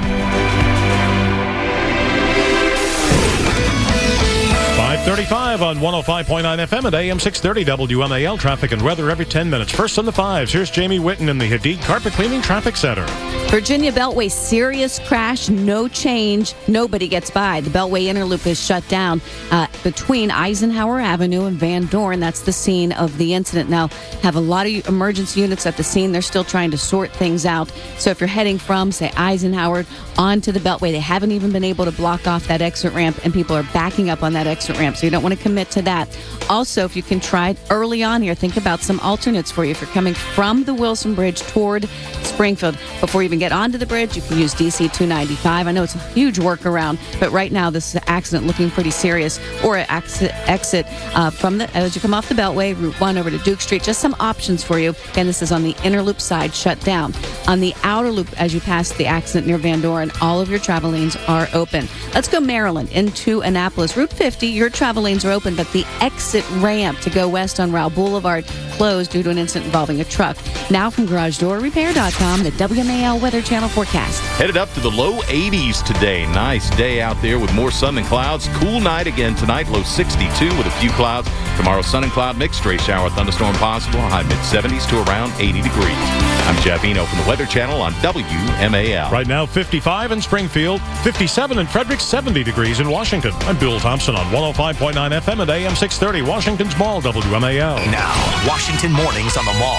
five thirty-five on one oh five point nine F M and A M six thirty W M A L. Traffic and weather every ten minutes. First on the fives, here's Jamie Whitten in the Hadid Carpet Cleaning Traffic Center. Virginia Beltway, serious crash, no change, nobody gets by. The Beltway inner loop is shut down uh, between Eisenhower Avenue and Van Dorn. That's the scene of the incident. Now, have a lot of emergency units at the scene. They're still trying to sort things out. So if you're heading from, say, Eisenhower onto the Beltway, they haven't even been able to block off that exit ramp, and people are backing up on that exit ramp. So you don't want to commit to that. Also, if you can try early on here, think about some alternates for you. If you're coming from the Wilson Bridge toward Springfield, before you even get onto the bridge, you can use D C two ninety-five. I know it's a huge workaround, but right now this accident looking pretty serious. Or exit, exit uh, from the as you come off the Beltway, Route one over to Duke Street. Just some options for you. Again, this is on the inner loop side, shut down. On the outer loop, as you pass the accident near Van Dorn, all of your travel lanes are open. Let's go Maryland into Annapolis. Route fifty, your travel lanes are open, but the exit ramp to go west on Rowell Boulevard closed due to an incident involving a truck. Now from garage door repair dot com, the W M A L Weather Channel forecast. Headed up to the low eighties today. Nice day out there with more sun than clouds. Cool night again tonight. Low sixty-two with a few clouds. Tomorrow, sun and cloud mix. Stray shower, thunderstorm possible. High mid seventies to around eighty degrees. I'm Jeff Eno from the Weather Channel on W M A L. Right now, fifty-five in Springfield, fifty-seven in Frederick, seventy degrees in Washington. I'm Bill Thompson on one oh five point nine F M and A M six thirty, Washington's Mall, W M A L. Now, Washington Mornings on the Mall.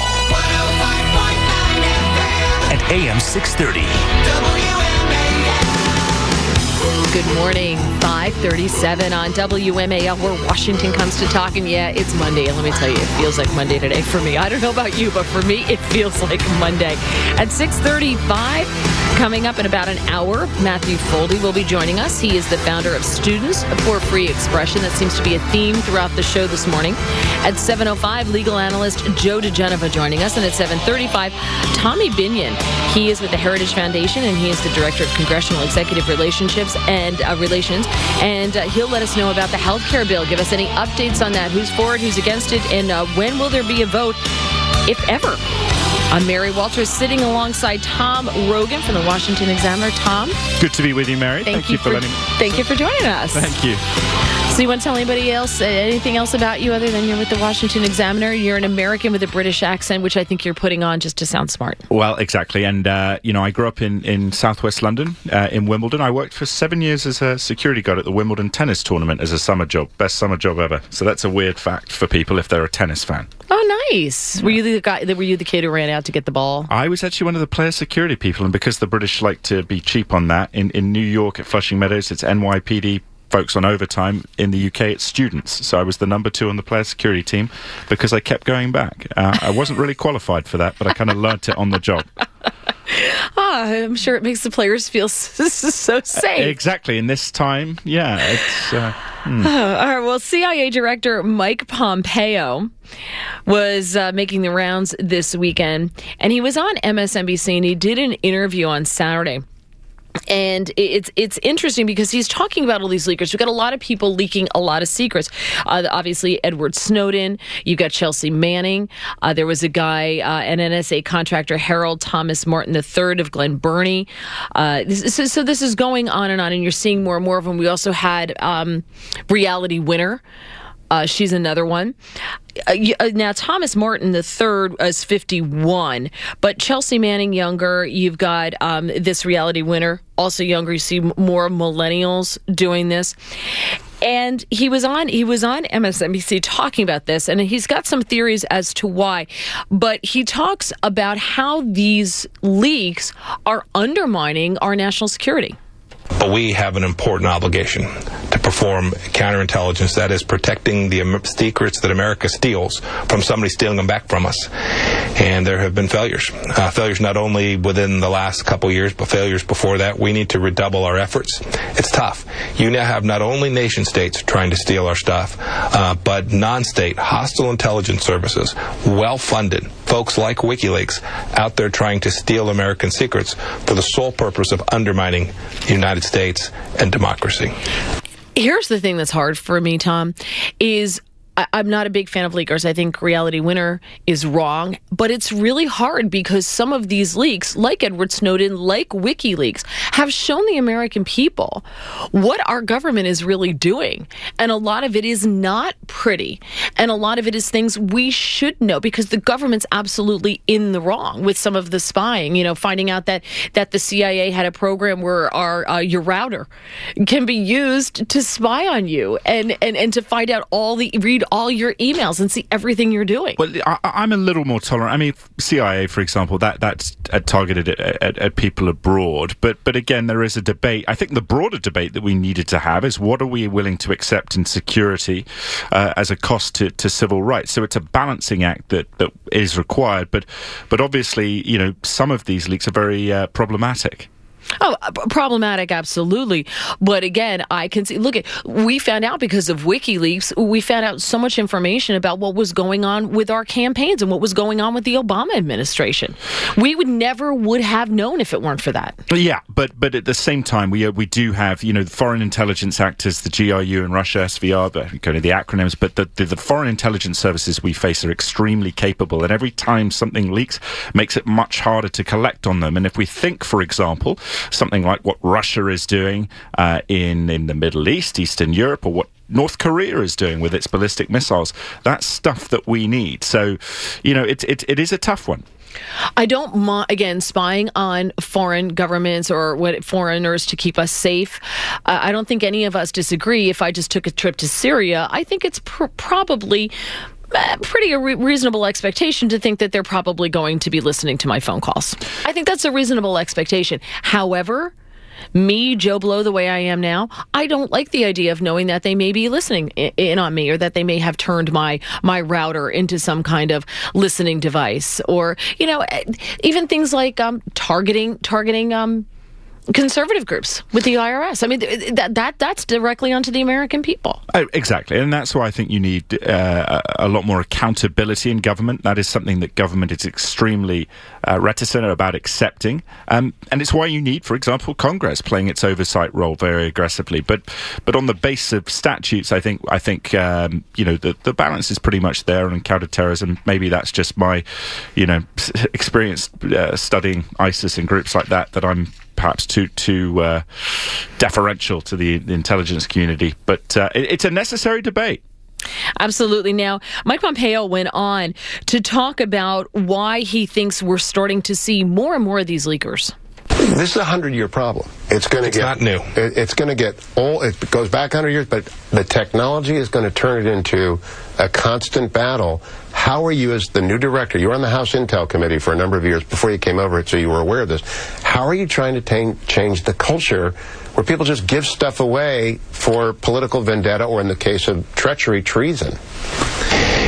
At A M six thirty. Good morning, five thirty-seven on W M A L, where Washington comes to talk. And yeah, it's Monday. And let me tell you, it feels like Monday today for me. I don't know about you, but for me, it feels like Monday. At six thirty-five, coming up in about an hour, Matthew Foldy will be joining us. He is the founder of Students for Free Expression. That seems to be a theme throughout the show this morning. At seven oh five, legal analyst Joe DeGenova joining us. And at seven thirty-five, Tommy Binion. He is with the Heritage Foundation, and he is the Director of Congressional Executive Relationships and uh, Relations. And uh, he'll let us know about the health care bill. Give us any updates on that. Who's for it, who's against it, and uh, when will there be a vote, if ever? I'm Mary Walters, sitting alongside Tom Rogan from the Washington Examiner. Tom? Good to be with you, Mary. Thank, Thank you, you for, for letting me. Thank you for joining us. Thank you. So you want to tell anybody else, uh, anything else about you other than you're with the Washington Examiner? You're an American with a British accent, which I think you're putting on just to sound smart. Well, exactly. And, uh, you know, I grew up in, in southwest London, uh, in Wimbledon. I worked for seven years as a security guard at the Wimbledon tennis tournament as a summer job. Best summer job ever. So that's a weird fact for people if they're a tennis fan. Oh, nice. Were you the guy? Were you the kid who ran out to get the ball? I was actually one of the player security people, and because the British like to be cheap on that, in, in New York at Flushing Meadows, it's N Y P D folks on overtime. In the U K, it's students. So I was the number two on the player security team because I kept going back. Uh, I wasn't really qualified for that, but I kind of learnt it on the job. Ah, I'm sure it makes the players feel so safe. Exactly. In this time, yeah. It's, uh, hmm. All right. Well, C I A Director Mike Pompeo was uh, making the rounds this weekend, and he was on M S N B C, and he did an interview on Saturday. And it's it's interesting because he's talking about all these leakers. We've got a lot of people leaking a lot of secrets. Uh, obviously, Edward Snowden. You've got Chelsea Manning. Uh, there was a guy, uh, an N S A contractor, Harold Thomas Martin the third of Glen Burnie. Uh, this, so, so this is going on and on, and you're seeing more and more of them. We also had um, Reality Winner. Uh, she's another one. Uh, now, Thomas Martin the third is fifty-one, but Chelsea Manning younger. You've got um, this Reality Winner, also younger. You see more millennials doing this. And he was on he was on M S N B C talking about this, and he's got some theories as to why. But he talks about how these leaks are undermining our national security. But we have an important obligation to perform counterintelligence, that is protecting the secrets that America steals from somebody stealing them back from us. And there have been failures. Uh, failures not only within the last couple years, but failures before that. We need to redouble our efforts. It's tough. You now have not only nation states trying to steal our stuff, uh, but non-state, hostile intelligence services, well-funded, folks like WikiLeaks out there trying to steal American secrets for the sole purpose of undermining the United States and democracy. Here's the thing that's hard for me, Tom, is I- I'm not a big fan of leakers. I think Reality Winner is wrong, but it's really hard because some of these leaks, like Edward Snowden, like WikiLeaks, have shown the American people what our government is really doing. And a lot of it is not pretty. And a lot of it is things we should know because the government's absolutely in the wrong with some of the spying. You know, finding out that, that the C I A had a program where our uh, your router can be used to spy on you and, and, and to find out all the, read all your emails and see everything you're doing. Well, I, I'm a little more tolerant. I mean, C I A, for example, that that's uh, targeted at, at, at people abroad. But but again, there is a debate. I think the broader debate that we needed to have is what are we willing to accept in security uh, as a cost to, to civil rights? So it's a balancing act that, that is required. But but obviously, you know, some of these leaks are very uh, problematic. Oh, problematic, absolutely. But again, I can see, look, at we found out because of WikiLeaks, we found out so much information about what was going on with our campaigns and what was going on with the Obama administration. We would never would have known if it weren't for that. Yeah, but but at the same time, we uh, we do have, you know, the foreign intelligence actors, the G R U in Russia, S V R, the, kind of the acronyms, but the, the, the foreign intelligence services we face are extremely capable. And every time something leaks, makes it much harder to collect on them. And if we think, for example, something like what Russia is doing uh, in, in the Middle East, Eastern Europe, or what North Korea is doing with its ballistic missiles, that's stuff that we need. So, you know, it, it, it is a tough one. I don't mind, again, spying on foreign governments or what foreigners to keep us safe. Uh, I don't think any of us disagree. If I just took a trip to Syria, I think it's pr- probably... Uh, pretty a re- reasonable expectation to think that they're probably going to be listening to my phone calls. I think that's a reasonable expectation. However, me, Joe Blow, the way I am now, I don't like the idea of knowing that they may be listening in on me or that they may have turned my my router into some kind of listening device, or, you know, even things like um, targeting targeting um, conservative groups with the I R S. I mean, that that that's directly onto the American people. Oh, exactly, and that's why I think you need uh, a lot more accountability in government. That is something that government is extremely uh, reticent about accepting, um, and it's why you need, for example, Congress playing its oversight role very aggressively. But but on the basis of statutes, I think I think um, you know the the balance is pretty much there on counterterrorism. Maybe that's just my, you know, experience uh, studying ISIS and groups like that that I'm perhaps too too uh, deferential to the, the intelligence community, but uh, it, it's a necessary debate. Absolutely. Now, Mike Pompeo went on to talk about why he thinks we're starting to see more and more of these leakers. This is a hundred-year problem. It's going to It's get not new. It, it's going to get old. It goes back a hundred years, but the technology is going to turn it into a constant battle. How are you, as the new director? You were on the House Intel Committee for a number of years before you came over, so you were aware of this. How are you trying to t- change the culture where people just give stuff away for political vendetta, or in the case of treachery, treason?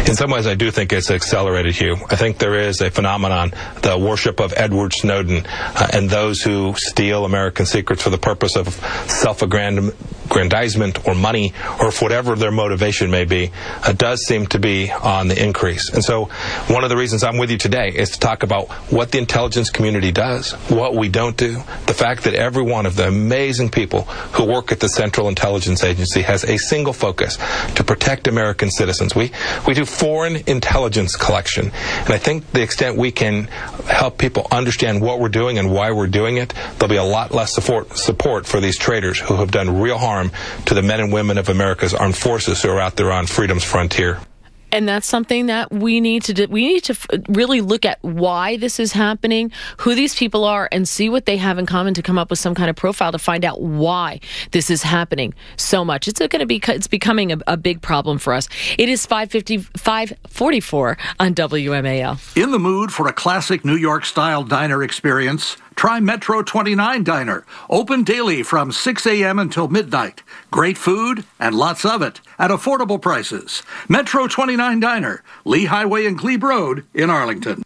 In some ways, I do think it's accelerated, Hugh. I think there is a phenomenon, the worship of Edward Snowden, uh, and those who steal American secrets for the purpose of self-aggrandizement or money, or for whatever their motivation may be, uh, does seem to be on the increase. And so one of the reasons I'm with you today is to talk about what the intelligence community does, what we don't do, the fact that every one of the amazing people who work at the Central Intelligence Agency has a single focus: to protect American citizens. We we do foreign intelligence collection, and I think the extent we can help people understand what we're doing and why we're doing it, there'll be a lot less support support for these traitors who have done real harm to the men and women of America's armed forces who are out there on freedom's frontier. And that's something that we need to do. We need to f- really look at why this is happening, who these people are, and see what they have in common to come up with some kind of profile to find out why this is happening so much. It's going to be. It's becoming a, a big problem for us. It is five fifty, five forty-four on W M A L. In the mood for a classic New York-style diner experience? Try Metro twenty-nine Diner. Open daily from six a.m. until midnight. Great food and lots of it at affordable prices. Metro twenty-nine Diner, Lee Highway and Glebe Road in Arlington.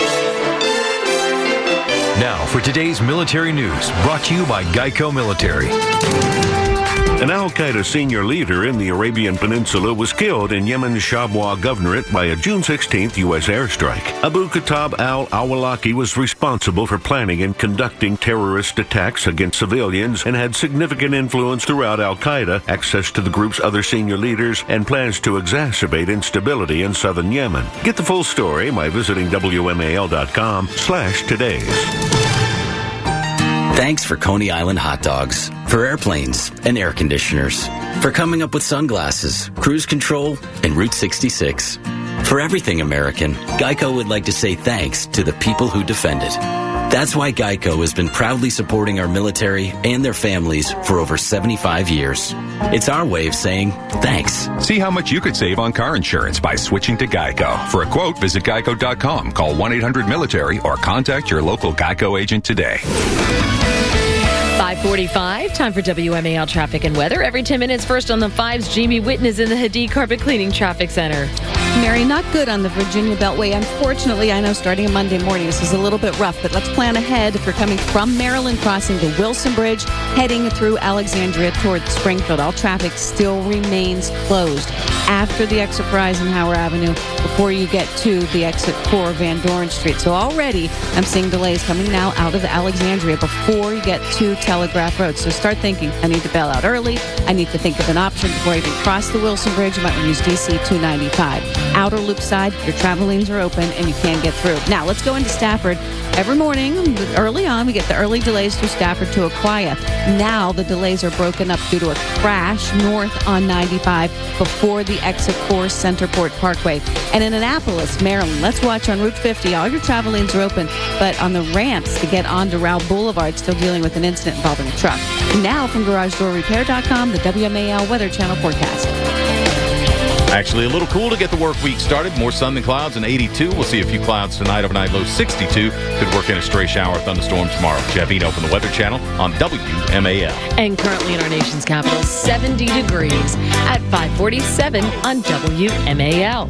Now for today's military news, brought to you by Geico Military. An al-Qaeda senior leader in the Arabian Peninsula was killed in Yemen's Shabwa Governorate by a June sixteenth U S airstrike. Abu Khattab al-Awlaki was responsible for planning and conducting terrorist attacks against civilians and had significant influence throughout al-Qaeda, access to the group's other senior leaders, and plans to exacerbate instability in southern Yemen. Get the full story by visiting W M A L dot com slash today's. Thanks for Coney Island hot dogs, for airplanes and air conditioners, for coming up with sunglasses, cruise control, and Route sixty-six. For everything American, Geico would like to say thanks to the people who defend it. That's why Geico has been proudly supporting our military and their families for over seventy-five years. It's our way of saying thanks. See how much you could save on car insurance by switching to Geico. For a quote, visit geico dot com, call one eight hundred military, or contact your local Geico agent today. five forty-five, time for W M A L traffic and weather. Every ten minutes, first on the fives, Jamie Witten is in the Hadid Carpet Cleaning Traffic Center. Mary, not good on the Virginia Beltway. Unfortunately, I know starting on Monday morning, this is a little bit rough, but let's plan ahead. If you're coming from Maryland, crossing the Wilson Bridge, heading through Alexandria toward Springfield, all traffic still remains closed after the exit for Eisenhower Avenue before you get to the exit for Van Doren Street. So already I'm seeing delays coming now out of Alexandria before you get to Telegraph Road. So start thinking, I need to bail out early. I need to think of an option before I even cross the Wilson Bridge. You might use D C two ninety-five. Outer loop side, your travel lanes are open and you can get through. Now let's go into Stafford. Every morning, early on, we get the early delays through Stafford to Aquia. Now the delays are broken up due to a crash north on ninety-five before the exit for Centerport Parkway. And in Annapolis, Maryland, let's watch on Route fifty. All your travel lanes are open, but on the ramps to get onto Raoul Boulevard, still dealing with an incident involving a truck. Now from garage door repair dot com, the W M A L Weather Channel forecast. Actually, a little cool to get the work week started. More sun than clouds and eighty-two. We'll see a few clouds tonight. Overnight low sixty-two. Could work in a stray shower thunderstorm tomorrow. Jeff Eno from the Weather Channel on W M A L. And currently in our nation's capital, seventy degrees at five forty-seven on W M A L.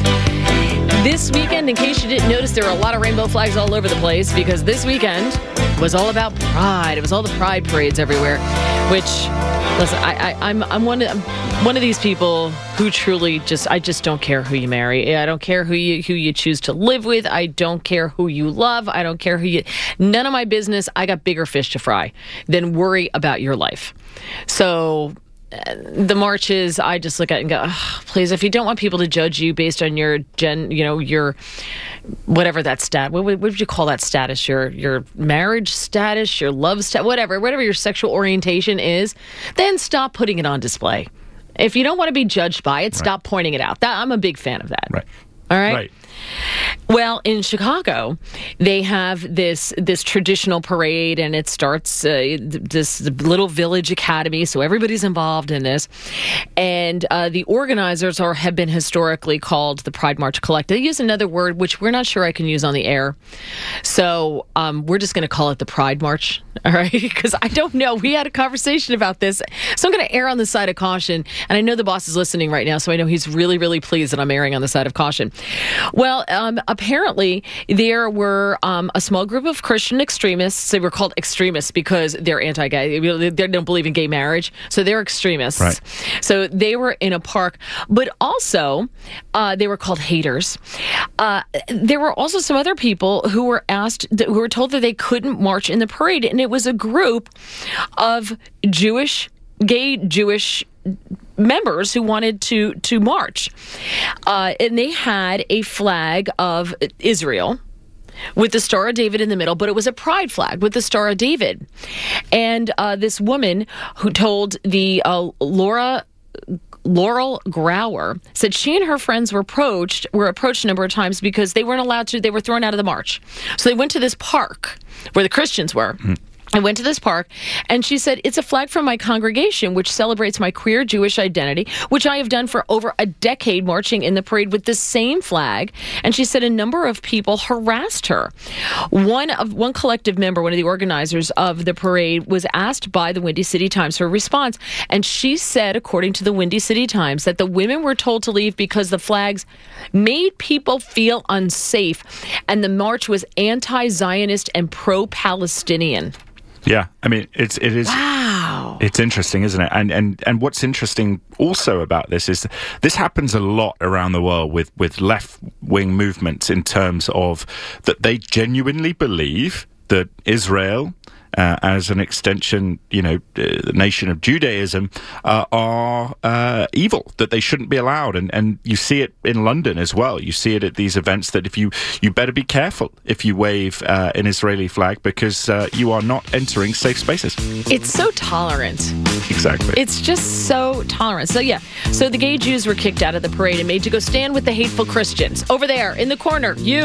This weekend, in case you didn't notice, there were a lot of rainbow flags all over the place because this weekend was all about pride. It was all the pride parades everywhere, which, listen, I, I, I'm I'm one of I'm one of these people who truly just I just don't care who you marry. I don't care who you who you choose to live with. I don't care who you love. I don't care who you. None of my business. I got bigger fish to fry than worry about your life. So. The marches, I just look at it and go, oh, please, if you don't want people to judge you based on your gen, you know, your whatever that stat, what, what would you call that status? Your your marriage status, your love status, whatever, whatever your sexual orientation is, then stop putting it on display. If you don't want to be judged by it, stop right. pointing it out. That, I'm a big fan of that. Right. All right. Right. Well, in Chicago, they have this this traditional parade, and it starts uh, this little village academy, so everybody's involved in this. And uh, the organizers are have been historically called the Pride March Collective. They use another word, which we're not sure I can use on the air. So um, we're just going to call it the Pride March, all right? Because I don't know. We had a conversation about this. So I'm going to err on the side of caution. And I know the boss is listening right now, so I know he's really, really pleased that I'm erring on the side of caution. Well, um, apparently there were um, a small group of Christian extremists. They were called extremists because they're anti-gay. They don't believe in gay marriage, so they're extremists. Right. So they were in a park, but also uh, they were called haters. Uh, there were also some other people who were asked, who were told that they couldn't march in the parade, and it was a group of Jewish, gay Jewish members who wanted to to march, uh, and they had a flag of Israel with the Star of David in the middle, but it was a pride flag with the Star of David. And uh, this woman who told the uh, Laura Laurel Grauer said she and her friends were approached were approached a number of times because they weren't allowed to. They were thrown out of the march, so they went to this park where the Christians were. Mm. I went to this park, and she said, it's a flag from my congregation, which celebrates my queer Jewish identity, which I have done for over a decade, marching in the parade with the same flag. And she said a number of people harassed her. One of one collective member, one of the organizers of the parade, was asked by the Windy City Times for a response. And she said, according to the Windy City Times, that the women were told to leave because the flags made people feel unsafe. And the march was anti-Zionist and pro-Palestinian. Yeah, I mean, it's it is. Wow. It's interesting, isn't it? And and and what's interesting also about this is this happens a lot around the world with with left wing movements in terms of that they genuinely believe that Israel, Uh, as an extension, you know, uh, the nation of Judaism, uh, are uh, evil, that they shouldn't be allowed. And, and you see it in London as well. You see it at these events that if you, you better be careful if you wave uh, an Israeli flag because uh, you are not entering safe spaces. It's so tolerant. Exactly. It's just so tolerant. So, yeah. So the gay Jews were kicked out of the parade and made to go stand with the hateful Christians. Over there in the corner, you.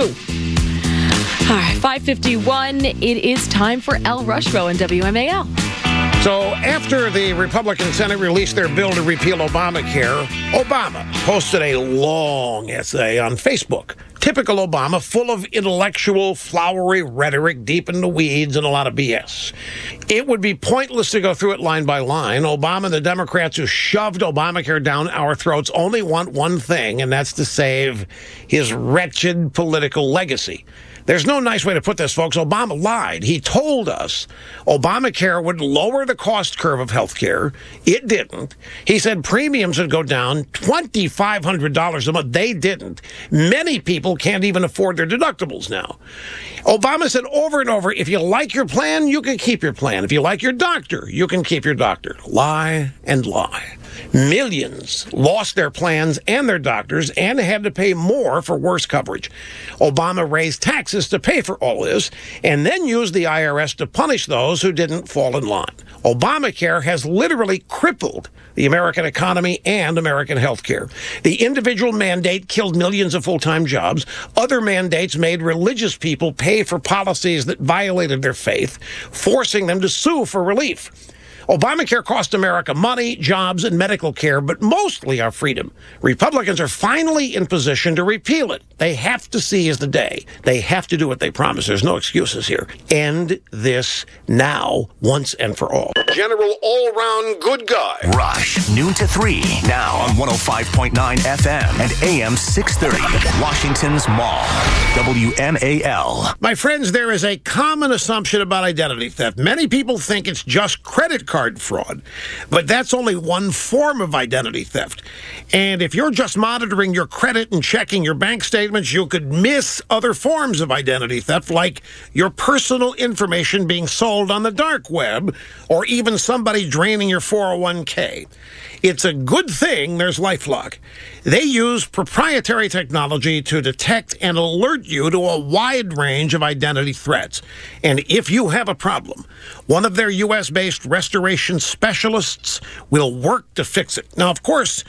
All right, five fifty-one, it is time for El Rushbo and W M A L. So after the Republican Senate released their bill to repeal Obamacare, Obama posted a long essay on Facebook. Typical Obama, full of intellectual, flowery rhetoric, deep in the weeds, and a lot of B S. It would be pointless to go through it line by line. Obama and the Democrats who shoved Obamacare down our throats only want one thing, and that's to save his wretched political legacy. There's no nice way to put this, folks. Obama lied. He told us Obamacare would lower the cost curve of health care. It didn't. He said premiums would go down two thousand five hundred dollars a month. They didn't. Many people can't even afford their deductibles now. Obama said over and over, if you like your plan, you can keep your plan. If you like your doctor, you can keep your doctor. Lie and lie. Millions lost their plans and their doctors and had to pay more for worse coverage. Obama raised taxes to pay for all this and then used the I R S to punish those who didn't fall in line. Obamacare has literally crippled the American economy and American health care. The individual mandate killed millions of full-time jobs. Other mandates made religious people pay for policies that violated their faith, forcing them to sue for relief. Obamacare cost America money, jobs, and medical care, but mostly our freedom. Republicans are finally in position to repeal it. They have to seize the day. They have to do what they promised. There's no excuses here. End this now, once and for all. General all-round good guy. Rush, noon to three, now on one oh five point nine F M and A M six thirty. Washington's Mall. W M A L. My friends, there is a common assumption about identity theft. Many people think it's just credit card fraud, but that's only one form of identity theft. And if you're just monitoring your credit and checking your bank statements, you could miss other forms of identity theft, like your personal information being sold on the dark web, or even somebody draining your four oh one k. It's a good thing there's LifeLock. They use proprietary technology to detect and alert you to a wide range of identity threats. And if you have a problem, one of their U S-based restoration specialists will work to fix it. Now, of course, no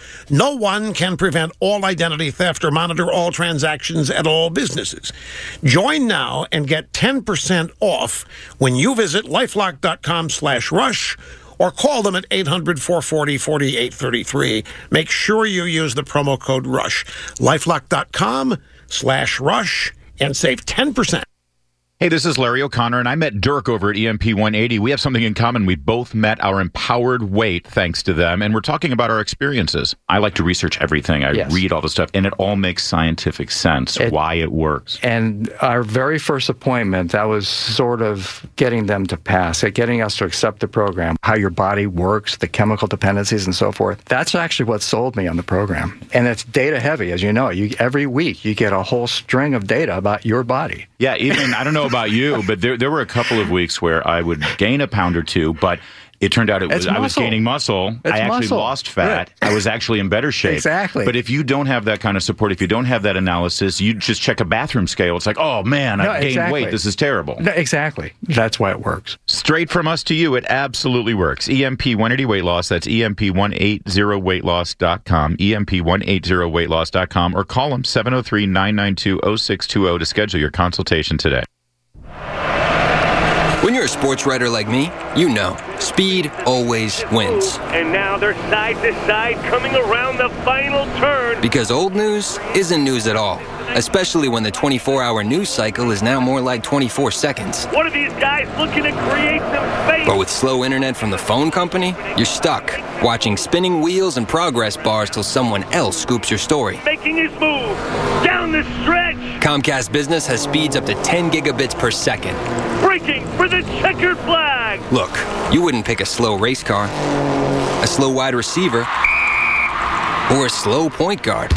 No one can prevent all identity theft or monitor all transactions at all businesses. Join now and get ten percent off when you visit LifeLock.com slash rush or call them at eight hundred, four four zero, four eight three three. Make sure you use the promo code RUSH. LifeLock.com slash rush and save ten percent. Hey, this is Larry O'Connor, and I met Dirk over at E M P one eighty. We have something in common. We both met our empowered weight thanks to them, and we're talking about our experiences. I like to research everything. I Yes. read all the stuff, and it all makes scientific sense, It- why it works. And our very first appointment, that was sort of getting them to pass, uh, getting us to accept the program, how your body works, the chemical dependencies and so forth. That's actually what sold me on the program. And it's data heavy, as you know. You, every week you get a whole string of data about your body. Yeah, even, I don't know about you, but there there were a couple of weeks where I would gain a pound or two, but it turned out it was It's I was muscle. gaining muscle. It's I actually muscle. lost fat. Yeah. I was actually in better shape. Exactly. But if you don't have that kind of support, if you don't have that analysis, you just check a bathroom scale. It's like, oh man, No, I've gained exactly. weight. This is terrible. No, exactly. That's why it works. Straight from us to you, it absolutely works. E M P one eighty Weight Loss, that's E M P one eighty weight loss dot com, E M P one eighty weight loss dot com, or call them seven oh three, nine nine two, oh six two oh to schedule your consultation today. When you're a sports writer like me, you know, speed always wins. And now they're side to side coming around the final turn. Because old news isn't news at all, especially when the twenty-four hour news cycle is now more like twenty-four seconds. One of these guys looking to create some space. But with slow internet from the phone company, you're stuck watching spinning wheels and progress bars till someone else scoops your story. Making his move down the stretch. Comcast Business has speeds up to ten gigabits per second. Breaking for the checkered flag. Look, you wouldn't pick a slow race car, a slow wide receiver, or a slow point guard.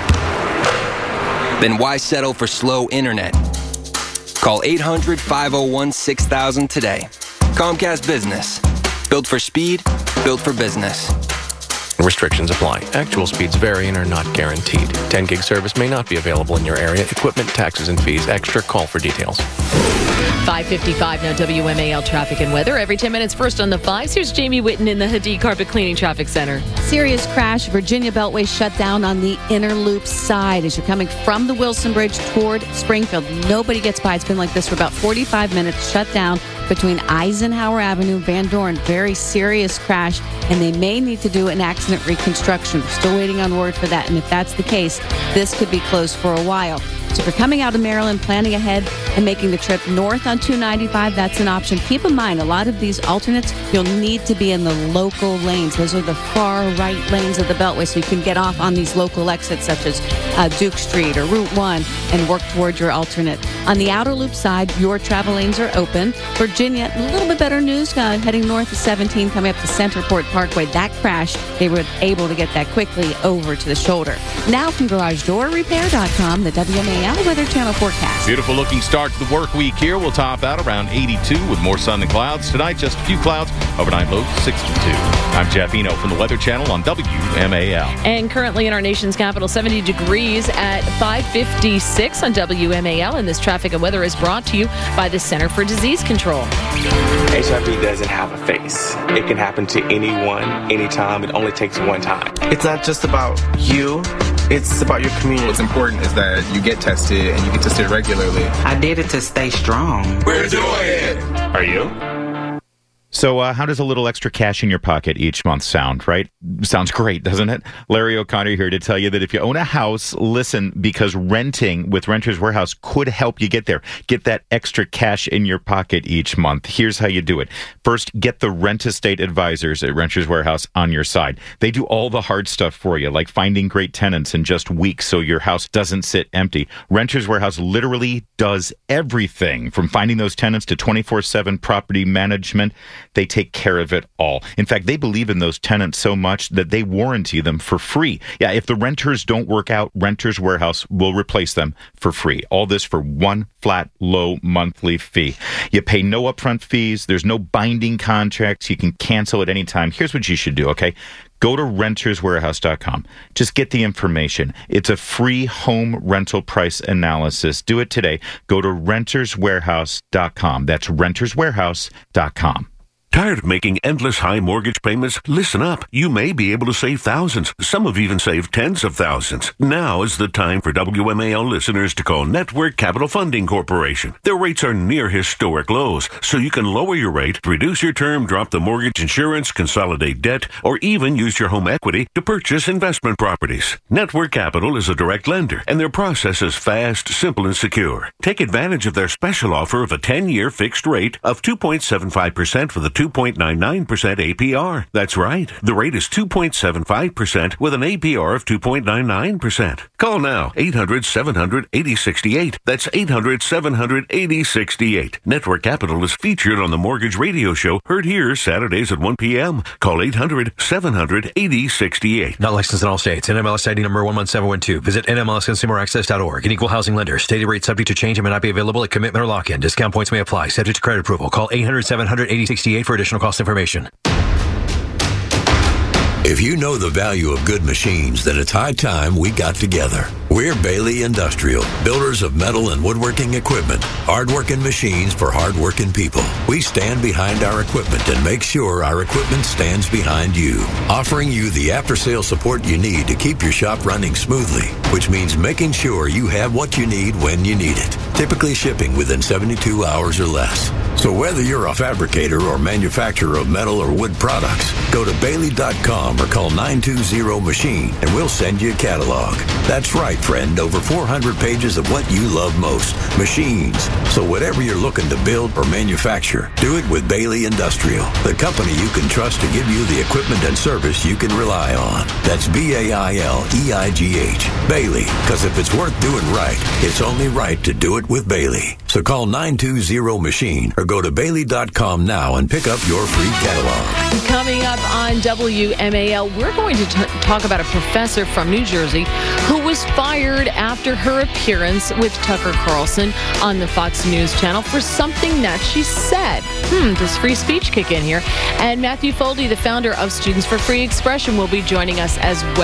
Then why settle for slow internet? Call eight hundred, five oh one, six thousand today. Comcast Business. Built for speed, built for business. Restrictions apply. Actual speeds vary and are not guaranteed. ten gig service may not be available in your area. Equipment, taxes, and fees extra. Call for details. five fifty-five now, W M A L traffic and weather. Every ten minutes first on the fives. Here's Jamie Whitten in the Hadid Carpet Cleaning Traffic Center. Serious crash. Virginia Beltway shut down on the inner loop side as you're coming from the Wilson Bridge toward Springfield. Nobody gets by. It's been like this for about forty-five minutes. Shut down between Eisenhower Avenue, Van Dorn. Very serious crash, and they may need to do an accident reconstruction. We're still waiting on word for that, and if that's the case, this could be closed for a while. So if you're coming out of Maryland, planning ahead and making the trip north on two ninety-five, that's an option. Keep in mind, a lot of these alternates, you'll need to be in the local lanes. Those are the far right lanes of the Beltway, so you can get off on these local exits such as uh, Duke Street or Route one and work toward your alternate. On the outer loop side, your travel lanes are open. Virginia, a little bit better news, uh, heading north of seventeen, coming up to Centerport Parkway. That crash, they were able to get that quickly over to the shoulder. Now from Garage Door Repair dot com, the W M A L Weather Channel forecast. Beautiful looking start to the work week here. We'll top out around eighty-two with more sun than clouds. Tonight, just a few clouds. Overnight low sixty-two. I'm Jeff Eno from the Weather Channel on W M A L. And currently in our nation's capital, seventy degrees at five fifty-six on W M A L. And this traffic and weather is brought to you by the Center for Disease Control. H I V doesn't have a face. It can happen to anyone, anytime. It only takes one time. It's not just about you. It's about your community. What's important is that you get tested and you get tested regularly. I did it to stay strong. We're doing it. Are you? So uh, how does a little extra cash in your pocket each month sound, right? Sounds great, doesn't it? Larry O'Connor here to tell you that if you own a house, listen, because renting with Renters Warehouse could help you get there. Get that extra cash in your pocket each month. Here's how you do it. First, get the Rent Estate advisors at Renters Warehouse on your side. They do all the hard stuff for you, like finding great tenants in just weeks so your house doesn't sit empty. Renters Warehouse literally does everything from finding those tenants to twenty-four seven property management. They take care of it all. In fact, they believe in those tenants so much that they warranty them for free. Yeah, if the renters don't work out, Renters Warehouse will replace them for free. All this for one flat, low monthly fee. You pay no upfront fees. There's no binding contracts. You can cancel at any time. Here's what you should do, okay? Go to renters warehouse dot com. Just get the information. It's a free home rental price analysis. Do it today. Go to renters warehouse dot com. That's renters warehouse dot com. Tired of making endless high mortgage payments? Listen up. You may be able to save thousands. Some have even saved tens of thousands. Now is the time for W M A L listeners to call Network Capital Funding Corporation. Their rates are near historic lows, so you can lower your rate, reduce your term, drop the mortgage insurance, consolidate debt, or even use your home equity to purchase investment properties. Network Capital is a direct lender, and their process is fast, simple, and secure. Take advantage of their special offer of a ten-year fixed rate of two point seven five percent for the two point nine nine percent A P R. That's right. The rate is two point seven five percent with an A P R of two point nine nine percent. Call now, eight hundred, seven hundred, eighty sixty-eight. That's eight hundred, seven hundred, eighty sixty-eight. Network Capital is featured on the Mortgage Radio Show, heard here Saturdays at one p.m. Call eight hundred, seven hundred, eighty sixty-eight. Not licensed in all states. N M L S I D number one one seven one two. Visit N M L S consumer access dot org. An equal housing lender. Stated rate subject to change and may not be available at commitment or lock-in. Discount points may apply. Subject to credit approval. Call eight hundred, seven hundred, eighty sixty-eight for additional cost information. If you know the value of good machines, then it's high time we got together. We're Bailey Industrial, builders of metal and woodworking equipment, hard-working machines for hard-working people. We stand behind our equipment and make sure our equipment stands behind you, offering you the after-sale support you need to keep your shop running smoothly, which means making sure you have what you need when you need it, typically shipping within seventy-two hours or less. So whether you're a fabricator or manufacturer of metal or wood products, go to Bailey dot com or call nine two zero machine and we'll send you a catalog. That's right, friend, over four hundred pages of what you love most, machines. So whatever you're looking to build or manufacture, do it with Bailey Industrial, the company you can trust to give you the equipment and service you can rely on. That's B A I L E I G H, Bailey, because if it's worth doing right, it's only right to do it with Bailey. So call nine two zero machine or go to Bailey dot com now and pick up your free catalog. Coming up on W M A L, we're going to t- talk about a professor from New Jersey who was fired after her appearance with Tucker Carlson on the Fox News channel for something that she said. Hmm, does free speech kick in here? And Matthew Foldy, the founder of Students for Free Expression, will be joining us as well.